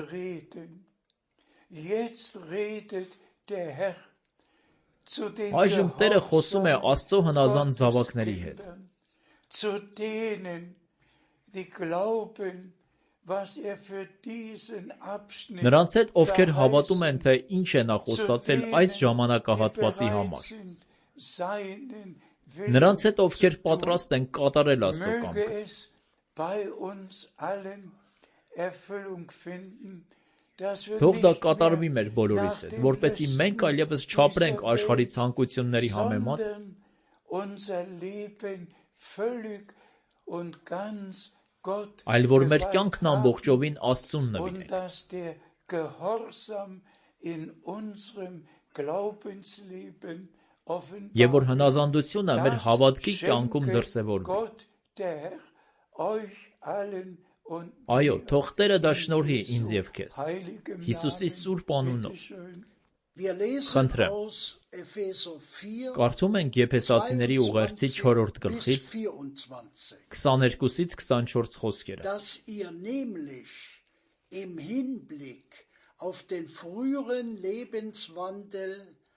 S3: հետ։ Այժմ Տերը խոսում է Աստծո հնազանդ զավակների հետ։ Նրանց հետ, ովքեր հավատում են, թե ինչ է նա խոստացել այս ժամանակահատվածի համար։ Նրանց հետ, ովքեր պատրաստ են կատարել Աստծո կամքը։ Թող դա կատարվի մեր բոլորիս հետ, որպեսզի մենք այլևս չապրենք աշխարհի ցանկությունների համեմատ, այլ որ մեր կյանքն ամբողջովին Աստծուն նվիրենք, և որ հնազանդությունը մեր հավատքի կյանքում դրսևորվի։ Այո, թող Տերը դա շնորհի ինձ և քեզ, Հիսուսի սուրբ անունով։ Խնդրեմ։ Կարդում ենք Եփեսացիների ուղերձի չորրորդ գլխից քսաներկուսից քսանչորս խոսքերը։
S5: Dass ihr nämlich im Hinblick auf den früheren Lebenswandel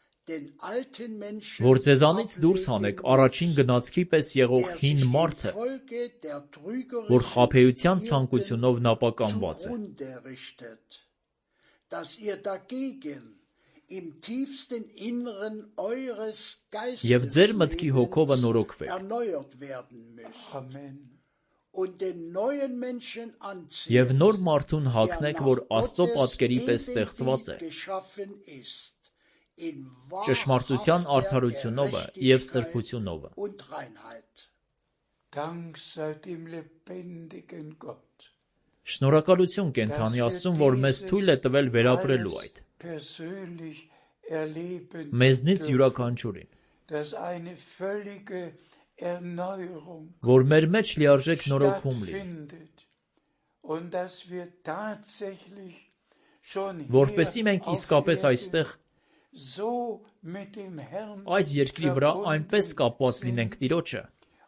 S3: Որ ձեզանից դուրս հանեք առաջին գնացքի պես եղող հին մարդը, որ խաբեության ցանկությունով նապականված է, և ձեր մտքի հոգովը նորոգվեք, և նոր մարդուն հագնեք, որ Աստծո պատկերի պես ստեղծված է, ճշմարտության արդարությունովը և սրբությունովը։ Շնորհակալություն կենթանի Աստծուն, որ մեզ թույլ է տվել վերապրելու այդ, մեզնից յուրաքանչյուրին, որ մեր մեջ լիարժեք նորոգում լինի, որպեսզի մենք իսկապես այստեղ այս երկրի վրա այնպես կապված լինենք Տիրոջը,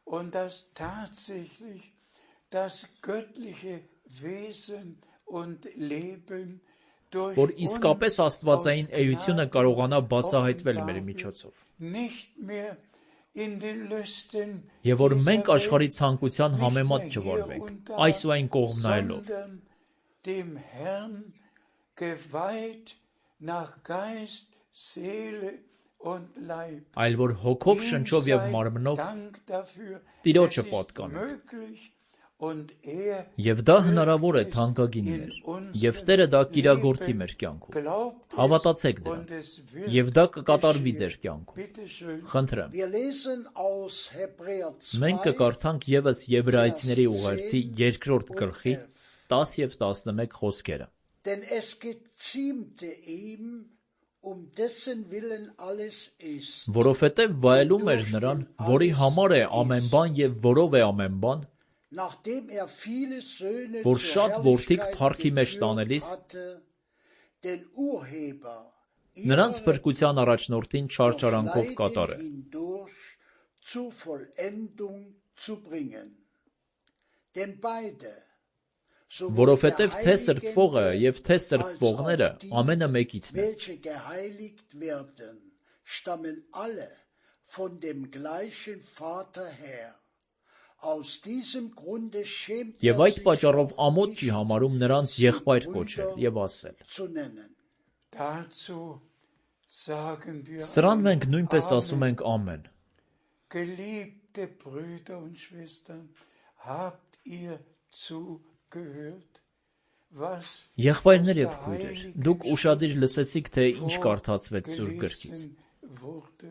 S4: und dass tatsächlich das göttliche Wesen und Leben durch
S3: որ իսկապես
S4: uns
S3: աստվածային
S4: aus
S3: էությունը
S4: Gnade
S3: կարողանա բացահայտվել մեր
S4: offenbar wird,
S3: միջոցով,
S4: nicht mehr in den Lüsten
S3: եւ որ
S4: dieser
S3: մենք աշխարհի
S4: Welt,
S3: ցանկության
S4: nicht mehr
S3: համեմատ
S4: hier
S3: չվարվենք,
S4: und da,
S3: այս ու այն կողմ նայելով,
S4: sondern dem Herrn geweiht nach Geist, Seele und Leib.
S3: այլ որ հոգով,
S4: Ihm
S3: շնչով եւ
S4: sei
S3: մարմնով
S4: Dank dafür.
S3: Տիրոջը
S4: Es ist
S3: պատկանենք։
S4: möglich und er
S3: Եվ դա հնարավոր է
S4: wirkt es
S3: թանկագիններ,
S4: in unserem
S3: եւ Տերը դա կիրագործի
S4: Leben.
S3: մեր կյանքում։
S4: Glaubt es
S3: Հավատացեք դրան,
S4: und es wird
S3: եւ դա կկատարվի
S4: geschehen.
S3: ձեր կյանքում։
S4: Bitte schön.
S3: Խնդրեմ,
S5: Wir lesen aus Hebräer
S3: մենք
S5: zwei,
S3: կկարդանք եւս Եբրայեցիների ուղերձի երկրորդ գլխի տասը եւ տասնմեկ խոսքերը։
S5: denn es geziemte ihm, um dessen Willen alles ist,
S3: Որովհետև վայելում էր նրան, որի համար է ամեն բան եւ որով է ամեն բան,
S5: nachdem er viele Söhne
S3: որ
S5: zur
S3: շատ որդիկ
S5: Herrlichkeit
S3: փառքի մեջ
S5: geführt
S3: տանելիս,
S5: hatte, den Urheber
S3: նրանց
S5: ihrer
S3: փրկության առաջնորդին չարչարանքով
S5: Leiden
S3: կատարե։
S5: hindurch zur Vollendung zu bringen. Denn beide, sowohl der
S3: Որովհետև թե սրբվողը եւ թե
S5: als
S3: սրբվողները
S5: auch die,
S3: ամենը մեկիցն են,
S5: welche geheiligt werden, stammen alle von dem gleichen Vater her. Aus diesem Grunde schämt
S3: եւ
S5: er
S3: այդ
S5: sich
S3: պատճառով
S5: auch
S3: ամոթ չի
S5: nicht,
S3: համարում նրանց
S5: sie
S3: եղբայր կոչել
S5: Brüder
S3: եւ ասել։
S5: zu nennen.
S4: Dazu sagen wir
S3: Սրան
S4: Amen.
S3: մենք նույնպես ասում
S4: Amen.
S3: ենք ամեն։
S4: Geliebte Brüder und Schwestern, habt ihr zugehört? Was
S3: Եղբայրներ
S4: aus
S3: եւ
S4: der
S3: քույրեր,
S4: Heiligen
S3: դուք ուշադիր
S4: Schrift
S3: լսեցիք, թե ինչ կարդացվեց Սուրբ գրքից։
S4: vorgelesen wurde.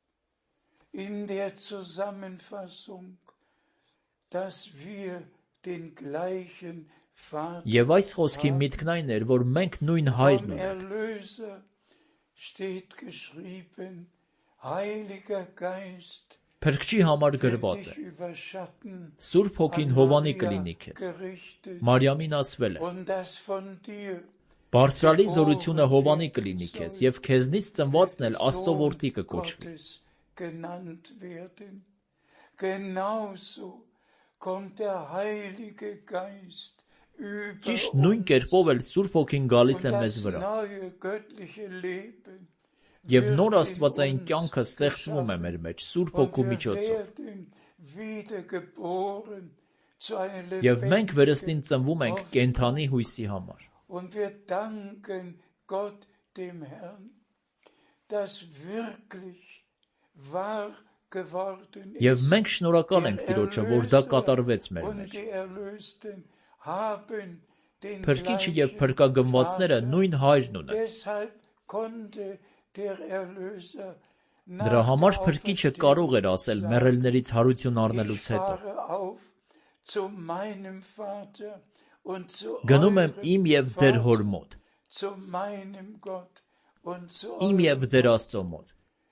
S4: In der Zusammenfassung, dass wir den gleichen Vater
S3: Եվ այս խոսքի միտքն այն էր, որ մենք նույն հայրն
S4: vom
S3: ունենք։
S4: Erlöser steht geschrieben, Heiliger Geist,
S3: Փրկչի համար
S4: wird
S3: գրված
S4: dich
S3: է.
S4: überschatten,
S3: Սուրբ հոգին
S4: an
S3: Հովանի
S4: Maria
S3: կլինի քեզ։
S4: gerichtet,
S3: Մարիամին ասվել է.
S4: und das von dir
S3: Բարձրալի զորությունը Հովանի կլինի քեզ, եւ քեզնից ծնվածն էլ Աստծո
S4: Sohn
S3: որդի կկոչվի։
S4: Gottes genannt werden. Genauso kommt der Heilige Geist über
S3: Ճիշտ նույն կերպով էլ Սուրբ հոգին գալիս է
S4: und
S3: մեզ
S4: das
S3: վրա։
S4: neue göttliche Leben
S3: Եվ
S4: wird
S3: նոր
S4: in
S3: աստվածային
S4: uns
S3: կյանքը ստեղծվում է մեր մեջ Սուրբ
S4: und
S3: հոգու
S4: wir
S3: միջոցով։
S4: werden wiedergeboren zu einer
S3: Եվ մենք վերստին
S4: lebendigen
S3: ծնվում ենք
S4: Hoffnung.
S3: կենթանի հույսի համար։
S4: Und wir danken Gott, dem Herrn, dass wirklich wahr geworden
S3: Եվ
S4: ist.
S3: մենք շնորհակալ ենք Տիրոջը, որ դա կատարվեց մեր
S4: Und
S3: մեջ։
S4: die Erlösten haben den
S3: Փրկիչը եւ
S4: gleichen
S3: փրկագնվածները
S4: Vater.
S3: նույն հայրն ունեն։
S4: Deshalb konnte der Erlöser
S3: Դրա
S4: nach
S3: համար
S4: der
S3: փրկիչը կարող էր ասել
S4: Auferstehung
S3: մեռելներից հարություն
S4: sagen,
S3: առնելուց
S4: ich
S3: հետո.
S4: fahre auf zu meinem Vater und zu
S3: Գնում եմ
S4: eurem
S3: իմ եւ ձեր
S4: Vater,
S3: հոր մոտ,
S4: zu meinem Gott und zu
S3: իմ եւ
S4: eurem
S3: ձեր Աստծո մոտ։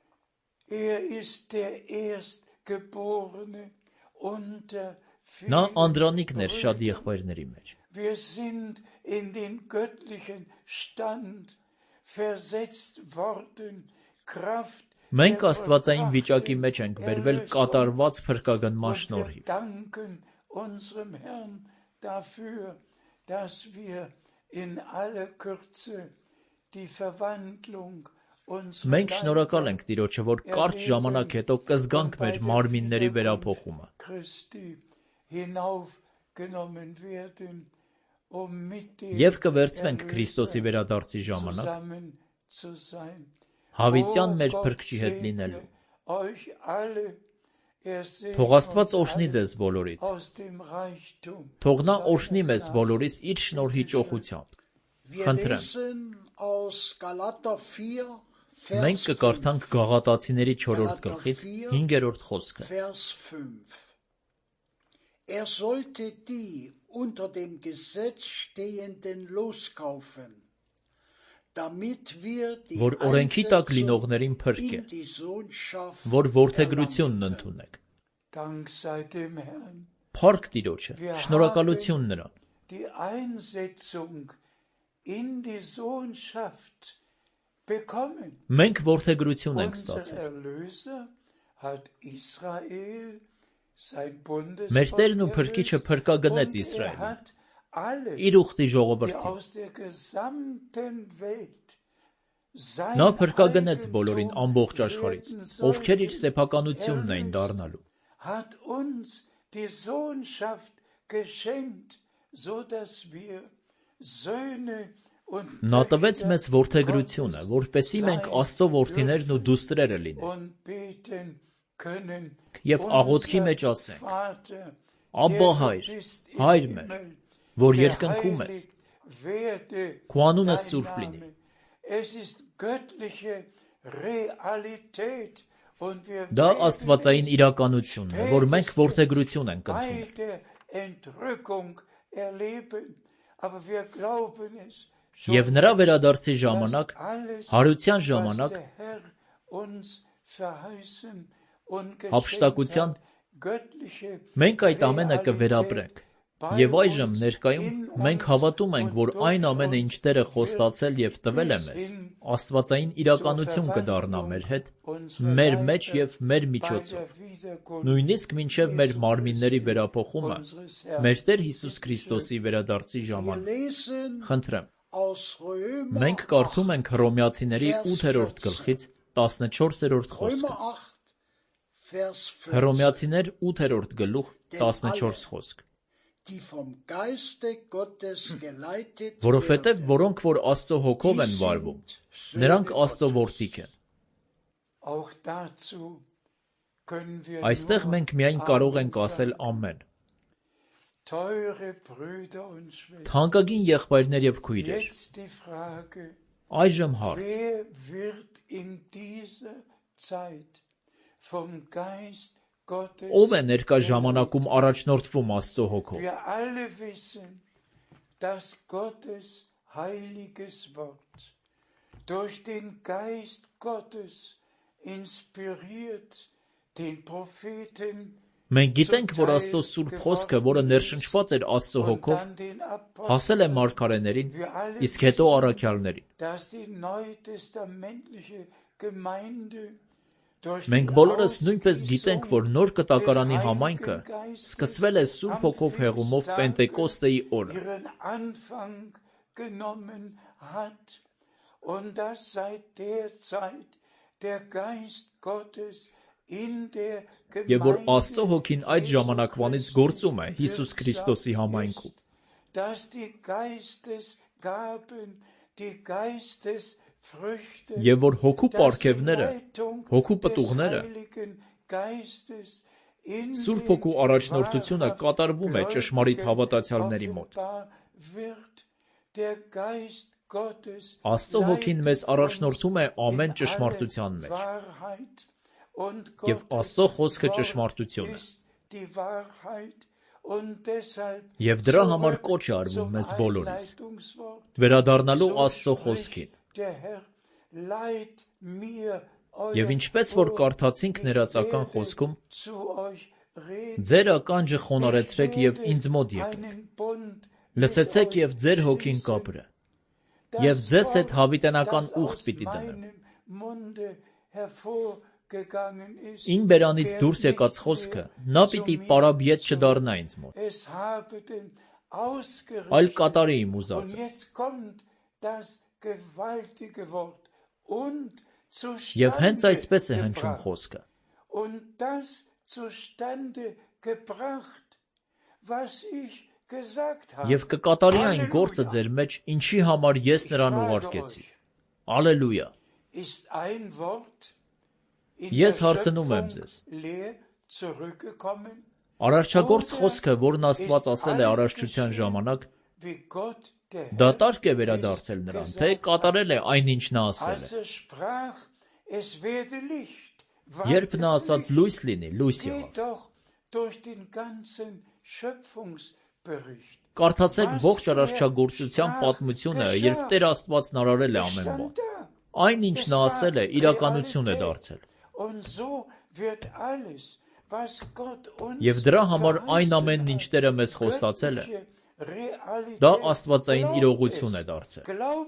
S4: Er ist der Erstgeborene unter
S3: Նա
S4: vielen
S3: անդրանիկն էր շատ
S4: Brüdern.
S3: եղբայրների մեջ։
S4: Wir sind in den göttlichen Stand versetzt worden, Kraft
S3: Մենք
S4: der
S3: աստվածային վիճակի
S4: vollbrachten
S3: մեջ ենք բերվել
S4: Erlösung.
S3: կատարված փրկագնման
S4: Und wir
S3: շնորհիվ։
S4: danken unserem Herrn dafür, dass wir in aller Kürze die Verwandlung unserer
S3: Մենք շնորհակալ
S4: Leiber
S3: ենք Տիրոջը, որ կարճ ժամանակ հետո կզգանք մեր մարմինների վերափոխումը,
S4: Christi hinaufgenommen werden, um mit dem
S3: եւ կվերցվենք
S4: Erlöser
S3: Քրիստոսի վերադարձի ժամանակ
S4: zusammen zu sein.
S3: հավիտյան մեր
S4: Oh,
S3: փրկչի
S4: Gott
S3: հետ լինելու։
S4: segne euch alle. Er segne
S3: Թող Աստված
S4: uns
S3: օրհնի
S4: alle
S3: ձեզ բոլորիդ։
S4: aus dem Reichtum
S3: Թող նա
S4: seiner
S3: օրհնի մեզ
S4: Gnade.
S3: բոլորիս իր շնորհի ճոխությամբ։
S5: Wir
S3: Խնդրեմ,
S5: lesen aus Galater vier,
S3: մենք
S5: Vers
S3: կկարդանք
S5: fünf.
S3: Գաղատացիների չորրորդ գլխից հինգերորդ խոսքը։
S5: Vers fünf. Er sollte die unter dem Gesetz stehenden loskaufen, damit wir die
S3: Որ օրենքի տակ լինողներին
S5: Einsetzung
S3: փրկե,
S5: in die Sohnschaft
S3: որ որդեգրությունն
S5: erlangten.
S3: ընդունեք։
S4: Dank sei dem Herrn.
S3: Փառք Տիրոջը, շնորհակալություն նրան,
S4: Die Einsetzung in die Sohnschaft bekommen.
S3: մենք որդեգրություն ենք
S4: Unser
S3: ստացել։
S4: Erlöser hat Israel
S3: Մեր Տերն ու Փրկիչը փրկագնեց Իսրայելին, իր ուխտի ժողովրդին։ Նա փրկագնեց բոլորին ամբողջ աշխարհից, ովքեր իր սեփականությունն էին դառնալու։ Նա տվեց մեզ որդեգրությունը, որպեսզի մենք Աստծո որդիներն ու դուստրերը լինենք և աղոթքի մեջ ասենք. Աբբա Հայր, Հայր մեր, որ երկնքում ես, քո անունը սուրբ լինի։ Դա աստվածային իրականությունն է, որ մենք որդեգրություն ենք ընդունել։ Եվ նրա վերադարձի ժամանակ, հարության ժամանակ, հափշտակության, մենք այդ ամենը կվերապրենք։ Եվ այժմ ներկայում մենք հավատում ենք, որ այն ամենը, ինչ Տերը խոստացել և տվել է մեզ, աստվածային իրականություն կդառնա մեր հետ, մեր մեջ և մեր միջոցով, նույնիսկ մինչև մեր մարմինների վերափոխումը, մեր Տեր Հիսուս Քրիստոսի վերադարձի ժամանակ։ Խնդրեմ, մենք կարդում ենք Հռոմեացիների ութերորդ գլխից տասնչորսերորդ խոսքը։ Հռոմեացիներ ութերորդ գլուխ տասնչորս խոսք։ Որովհետև որոնք, որ Աստծո հոգով են վարվում, նրանք Աստծո որդիք են։ Այստեղ մենք միայն կարող ենք ասել ամեն։ Թանկագին եղբայրներ և քույրեր, այժմ հարց. ո՞վ է ներկա ժամանակում առաջնորդվում Աստծո հոգով։ Մենք գիտենք, որ Աստծո սուրբ խոսքը, որը ներշնչված էր Աստծո հոգով, հասել է մարգարեներին, իսկ հետո առաքյալներին։ Մենք բոլորս նույնպես գիտենք, որ նոր կտակարանի համայնքը սկսվել է Սուրբ Հոգով հեղումով Պենտեկոստեի օրը։ Եվ որ Աստծո հոգին այդ ժամանակվանից գործում է Հիսուս Քրիստոսի համայնքում։ Եվ որ հոգու պարգևները, հոգու պտուղները, Սուրբ Հոգու առաջնորդությունը կատարվում է ճշմարիտ հավատացյալների մոտ։ Աստծո հոգին մեզ առաջնորդում է ամեն ճշմարտության մեջ։ Եվ Աստծո խոսքը ճշմարտություն է։ Եվ դրա համար կոչ է արվում մեզ բոլորիս, վերադառնալու Աստծո խոսքին։ Եվ ինչպես որ կարդացինք ներածական խոսքում, ձեր ականջը խոնարհեցրեք և ինձ մոտ եկեք, լսեցեք և ձեր հոգին կապրե, և ձեզ հետ հավիտենական ուխտ պիտի դնեմ։ Իմ բերանից դուրս եկած խոսքը, նա պիտի պարաբիետ չդառնա ինձ մոտ, այլ կատարի իմ ուզածը։ Եվ հենց այսպես է հնչում խոսքը. և կկատարի այն գործը ձեր մեջ, ինչի համար ես նրան ուղարկեցի։ Ալելույա։ Ես հարցնում եմ ձեզ. Արարչագործ խոսքը, որն Աստված ասել է արարչության ժամանակ, դատարկ է վերադարձել նրան, թե կատարել է այն, ինչ նա ասել է։ Երբ նա ասաց լույս լինի, լույս եղավ։ Կարդացեք ողջ արարչագործության պատմությունը, երբ Տեր Աստվածն արարել է ամեն բան։ Այն, ինչ նա ասել է, իրականություն է դարձել։ Եվ դրա համար այն ամենն, ինչ Տերը մեզ խոստացել է, դա աստվածային իրողություն է դարձել։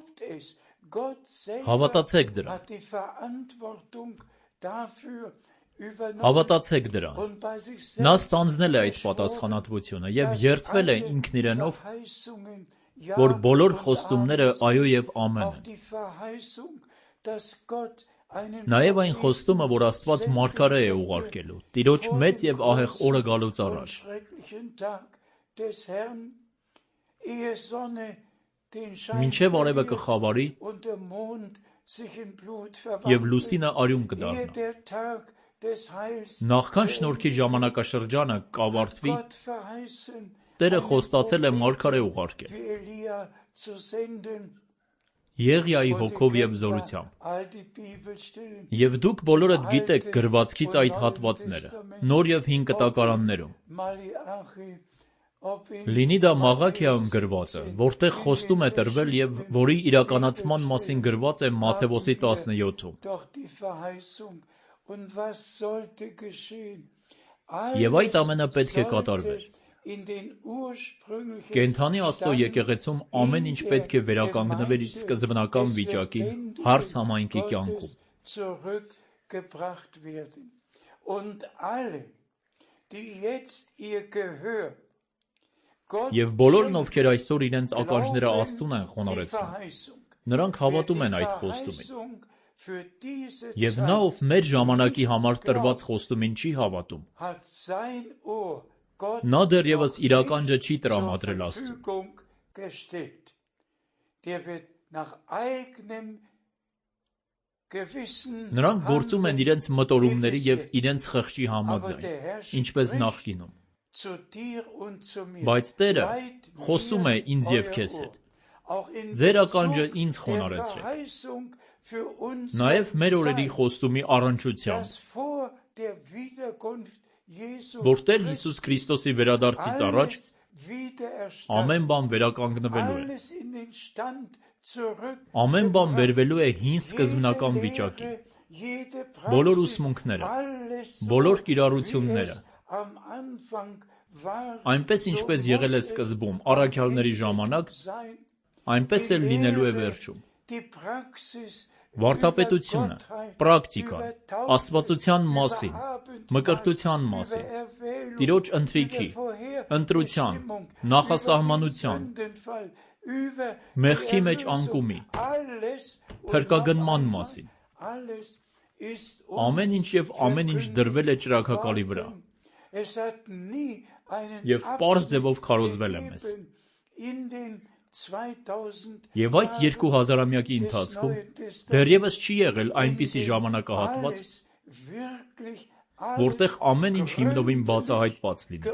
S3: Հավատացեք դրան։ Հավատացեք դրան։ Նա ստանձնել է այդ պատասխանատվությունը և երդվել է ինքն իրենով, որ բոլոր խոստումները այո և ամեն են։ Նաև այն խոստումը, որ Աստված մարգարե է ուղարկելու, Տիրոջ մեծ և ահեղ օրը գալուց առաջ։ Մինչև արևը կխավարի և լուսինը արյուն կդառնա։ Նախքան շնորհքի ժամանակաշրջանը կավարտվի, Տերը խոստացել է մարգարե ուղարկել Եղիայի հոգով և զորությամբ։ Եվ դուք բոլորդ գիտեք գրվածքից այդ հատվածները, նոր և հին կտակարաններում։ Լինի դա Մաղաքիայում գրվածը, որտեղ խոստում է տրվել և որի իրականացման մասին գրված է Մատթեոս տասնյոթում։ Եվ այդ ամենը պետք է կատարվեր։ Կենդանի Աստծո եկեղեցում ամեն ինչ պետք է վերականգնվեր իր սկզբնական վիճակին, հարս համայնքի կյանքում։ Եվ բոլորն, ովքեր այսօր իրենց ականջները Աստծուն են խոնարհեցնում, նրանք հավատում են այդ խոստումին։ Եվ նա, ով մեր ժամանակի համար տրված խոստումին չի հավատում, նա դեռևս իր ականջը չի տրամադրել Աստծուն։ Նրանք գործում են իրենց մտորումների և իրենց խղճի համաձայն, ինչպես նախկինում։ Բայց Տերը խոսում է ինձ և քեզ հետ. ձեր ականջը ինձ խոնարհեցրեք։ Նաև մեր օրերի խոստումի առնչությամբ, որ Տեր Հիսուս Քրիստոսի վերադարձից առաջ ամեն բան վերականգնվելու է։ Ամեն բան վերվելու է հին սկզբնական վիճակին։ Բոլոր ուսմունքները, բոլոր կիրառությունները, այնպես ինչպես եղել է սկզբում, առաքյալների ժամանակ, այնպես էլ լինելու է վերջում։ Վարդապետությունը, պրակտիկան, աստվածության մասին, մկրտության մասին, Տիրոջ ընթրիքի, ընտրության, նախասահմանության, մեղքի մեջ անկումի, փրկագնման մասին։ Ամեն ինչ և ամեն ինչ դրվել է ճրագակալի վրա և պարզ ձևով քարոզվել է մեզ։ Եվ այս երկու հազարամյակի ընթացքում դեռևս չի եղել այնպիսի ժամանակահատված, որտեղ ամեն ինչ հիմնովին բացահայտված լինի։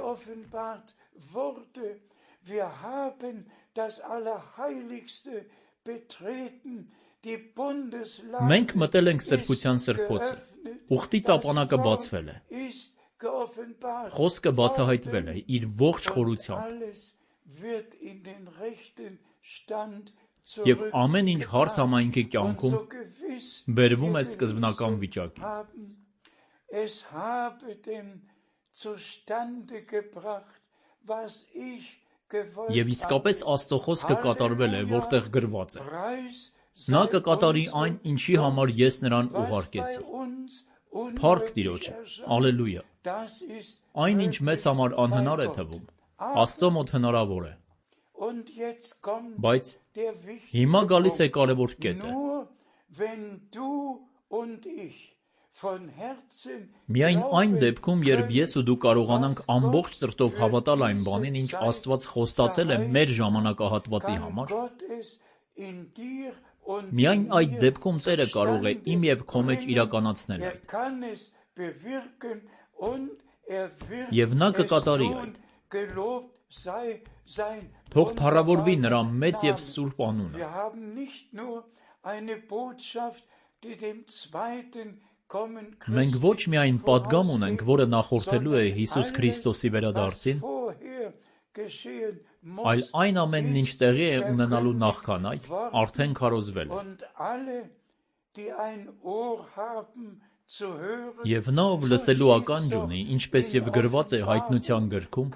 S3: Մենք մտել ենք Սրբության Սրբոցը, ուխտի տապանակը բացվել է, խոսքը բացահայտվել է իր ողջ խորությամբ, և ամեն ինչ հարս համայնքի կյանքում բերվում է սկզբնական վիճակին։ Եվ իսկապես Աստծո խոսքը կատարվել է, որտեղ գրված է. նա կկատարի այն, ինչի համար ես նրան ուղարկեցի։ Փառք Տիրոջը, ալելույա։ Այն, ինչ մեզ համար անհնար է թվում, Աստծո մոտ հնարավոր է։ Բայց հիմա գալիս է կարևոր կետը։ Միայն այն դեպքում, երբ ես ու դու կարողանանք ամբողջ սրտով հավատալ այն բանին, ինչ Աստված խոստացել է մեր ժամանակահատվածի համար, միայն այդ դեպքում Տերը կարող է իմ և քո մեջ իրականացնել այդ։ Եվ նա կկատարի այդ։ Թող փառավորվի նրա մեծ և սուրբ անունը։ Մենք ոչ միայն պատգամ ունենք, որը նախորդելու է Հիսուս Քրիստոսի վերադարձին, այլ այն ամենն, ինչ տեղի է ունենալու նախքան այդ, արդեն քարոզվել է։ Եվ նա, ով լսելու ականջ ունի, ինչպես և գրված է Հայտնության գրքում,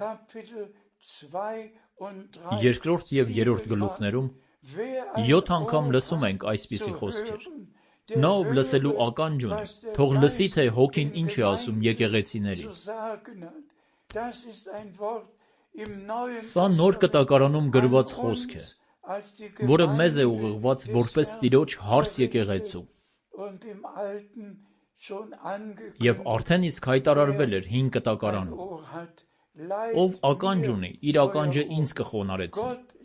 S3: երկրորդ և երրորդ գլուխներում, յոթ անգամ լսում ենք այսպիսի խոսքեր. Նա ով լսելու ականջ ունի, թող լսի, թե հոգին ինչ է ասում եկեղեցիներին։ Սա նոր կտակարանում գրված խոսք է, որը մեզ է ուղղված որպես Տիրոջ հարս եկեղեցու։ Եվ արդեն իսկ հայտարարվել էր հին կտակարանում. ով ականջ ունի, իր ականջը ինձ կխոնարհեցնի։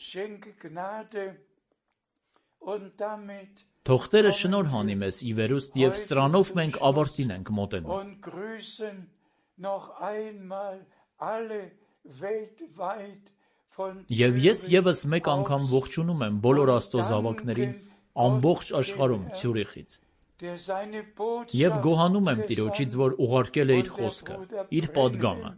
S3: Թող Տերը շնորհ հանի մեզ ի վերուստ, և սրանով մենք ավարտին ենք մոտենում։ Եվ ես ևս մեկ անգամ ողջունում եմ բոլոր Աստծո զավակներին ամբողջ աշխարհում Ցյուրիխից։ Եվ գոհանում եմ Տիրոջից, որ ուղարկել է իր խոսքը, իր պատգամը։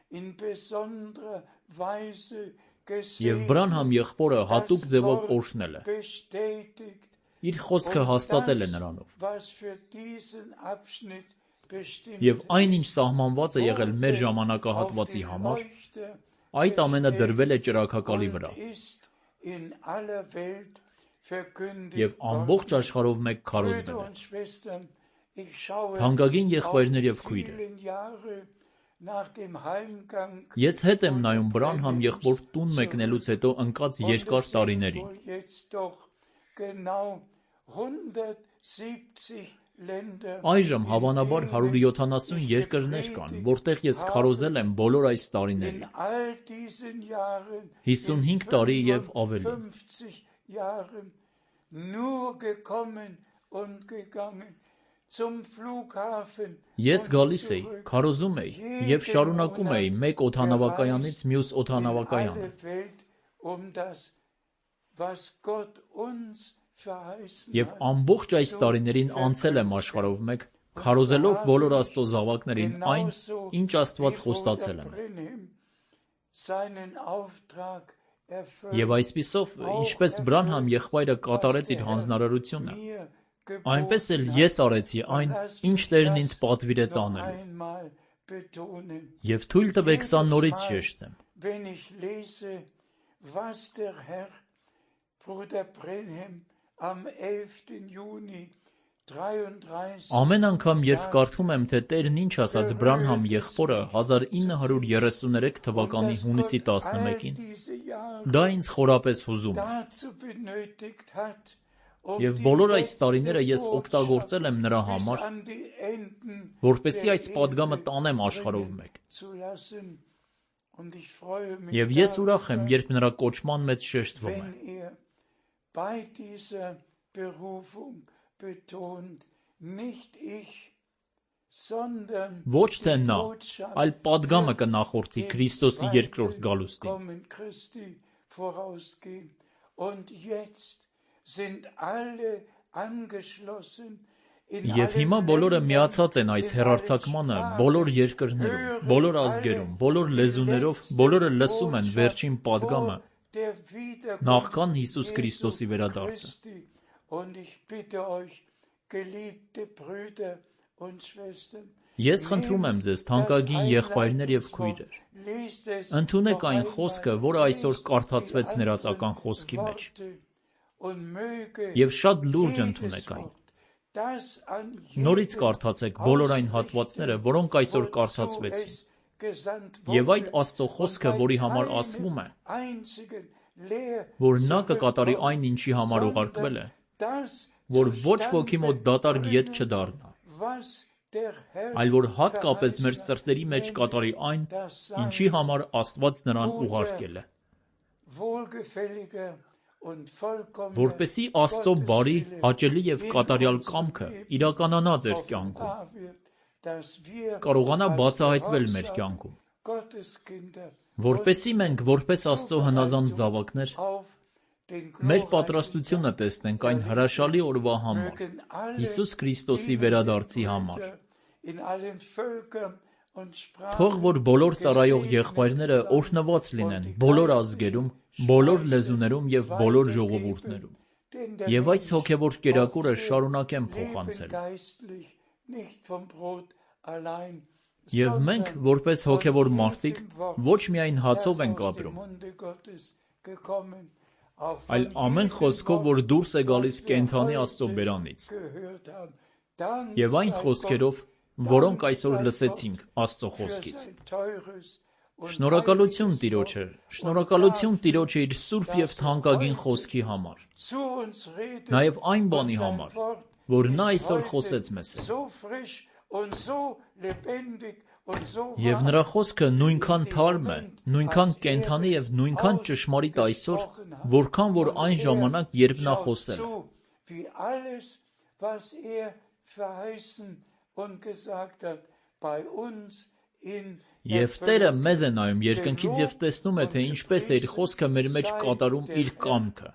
S3: Եվ Բրանհամ եղբորը հատուկ ձևով օրհնել է։ Իր խոսքը հաստատել է նրանով։ Եվ այն, ինչ սահմանված է եղել մեր ժամանակահատվածի համար, այդ ամենը դրվել է ճրագակալի վրա։ Եվ ամբողջ աշխարհով մեկ քարոզվել է։ Թանկագին եղբայրներ եւ քույրեր, ես հետ եմ նայում Բրանհամ եղբոր տուն մեկնելուց հետո ընկած երկար տարիներին։ Այժմ հավանաբար հարյուր յոթանասուն երկրներ կան, որտեղ ես քարոզել եմ բոլոր այս տարիներին։ հիսունհինգ տարի եւ ավելի։ Ես գալիս էի, քարոզում էի եւ շարունակում էի մեկ օդանավակայանից մյուս օդանավակայանը։ Եվ ամբողջ այս տարիներին անցել եմ աշխարհով մեկ, քարոզելով բոլոր Աստծո զավակներին այն, ինչ Աստված խոստացել է։ Եվ այսպիսով, ինչպես Բրանհամ եղբայրը կատարեց իր հանձնարարությունը, այնպես էլ ես արեցի այն, ինչ Տերն ինձ պատվիրեց անելու։ Եվ թույլ տվեք սա նորից շեշտեմ։ Ամեն անգամ, երբ կարդում եմ, թե Տերն ինչ ասաց Բրանհամ եղբորը հազար ինը հարյուր երեսուներեք թվականի հունիսի տասնմեկին, դա ինձ խորապես հուզում է։ Եվ բոլոր այս տարիները ես օգտագործել եմ նրա համար, որպեսզի այս պատգամը տանեմ աշխարհով մեկ։ Եվ ես ուրախ եմ, երբ նրա կոչման մեջ շեշտվում է. Ոչ թե նա, այլ պատգամը կնախորդի Քրիստոսի երկրորդ գալուստին։ Եվ հիմա բոլորը միացած են այս հեռարձակմանը բոլոր երկրներում, բոլոր ազգերում, բոլոր լեզուներով, բոլորը լսում են վերջին պատգամը, նախքան Հիսուս Քրիստոսի վերադարձը։ Ես խնդրում եմ ձեզ, թանկագին եղբայրներ եւ քույրեր, ընդունեք այն խոսքը, որը այսօր կարդացվեց ներածական խոսքի մեջ, եւ շատ լուրջ ընդունեք այն։ Նորից կարդացեք բոլոր այն հատվածները, որոնք այսօր կարդացվեցին, եւ այդ Աստծո խոսքը, որի համար ասվում է, որ նա կկատարի այն, ինչի համար ուղարկվել է, որ ոչ ոքի մոտ դատարկ ետ չդառնա, այլ որ հատկապես մեր սրտերի մեջ կատարի այն, ինչի համար Աստված նրան ուղարկել է, որպեսզի Աստծո բարի, հաճելի եւ կատարյալ կամքը իրականանա ձեր կյանքում, կարողանա բացահայտվել մեր կյանքում, որպեսզի մենք որպես Աստծո հնազանդ զավակներ մեր պատրաստությունը տեսնենք այն հրաշալի օրվա համար, Հիսուս Քրիստոսի վերադարձի համար։ Թող որ բոլոր ծառայող եղբայրները օրհնված լինեն բոլոր ազգերում, բոլոր լեզուներում եւ բոլոր ժողովուրդներում։ Եվ այս հոգևոր կերակուրը շարունակեն փոխանցել։ Եվ մենք, որպես հոգևոր մարդիկ, ոչ միայն հացով ենք ապրում, այլ ամեն խոսքով, որ դուրս է գալիս կենդանի Աստծո բերանից, և այն խոսքերով, որոնք այսօր լսեցինք Աստծո խոսքից։ Շնորհակալություն Տիրոջը, շնորհակալություն Տիրոջը իր սուրբ և թանկագին խոսքի համար, նաև այն բանի համար, որ նա այսօր խոսեց մեզ հետ։ Եվ նրա խոսքը նույնքան թարմ է, նույնքան կենդանի և նույնքան ճշմարիտ այսօր, որքան որ այն ժամանակ, երբ նա խոսել է։ Եվ Տերը մեզ է նայում երկնքից և տեսնում է, թե ինչպես է իր խոսքը մեր մեջ կատարում իր կամքը։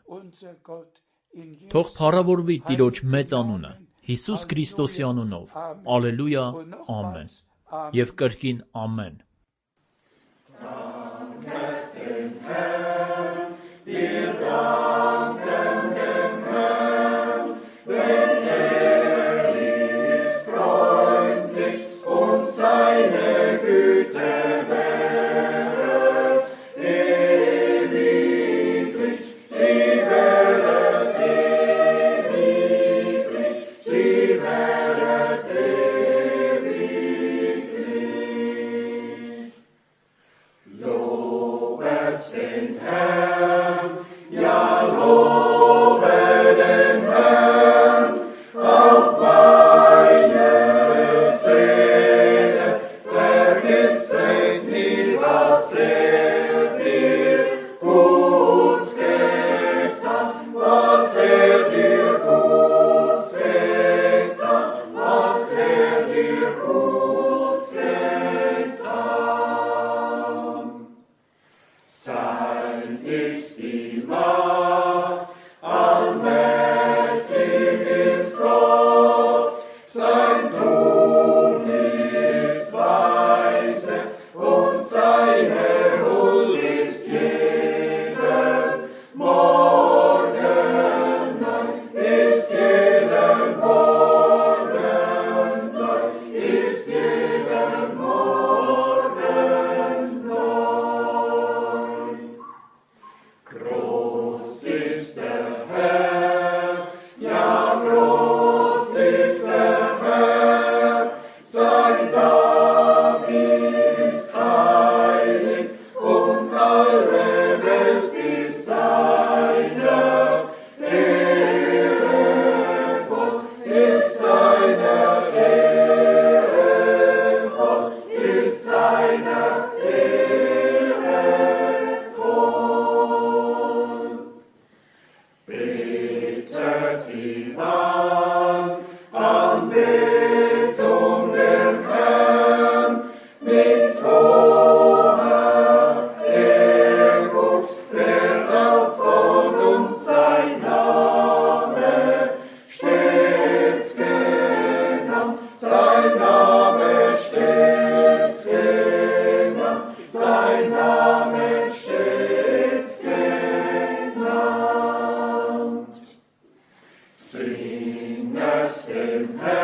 S3: Թող փառավորվի Տիրոջ մեծ անունը, Հիսուս Քրիստոսի անունով, ալելույա, ամեն, և կրկին ամեն։
S1: Singet dem Herrn.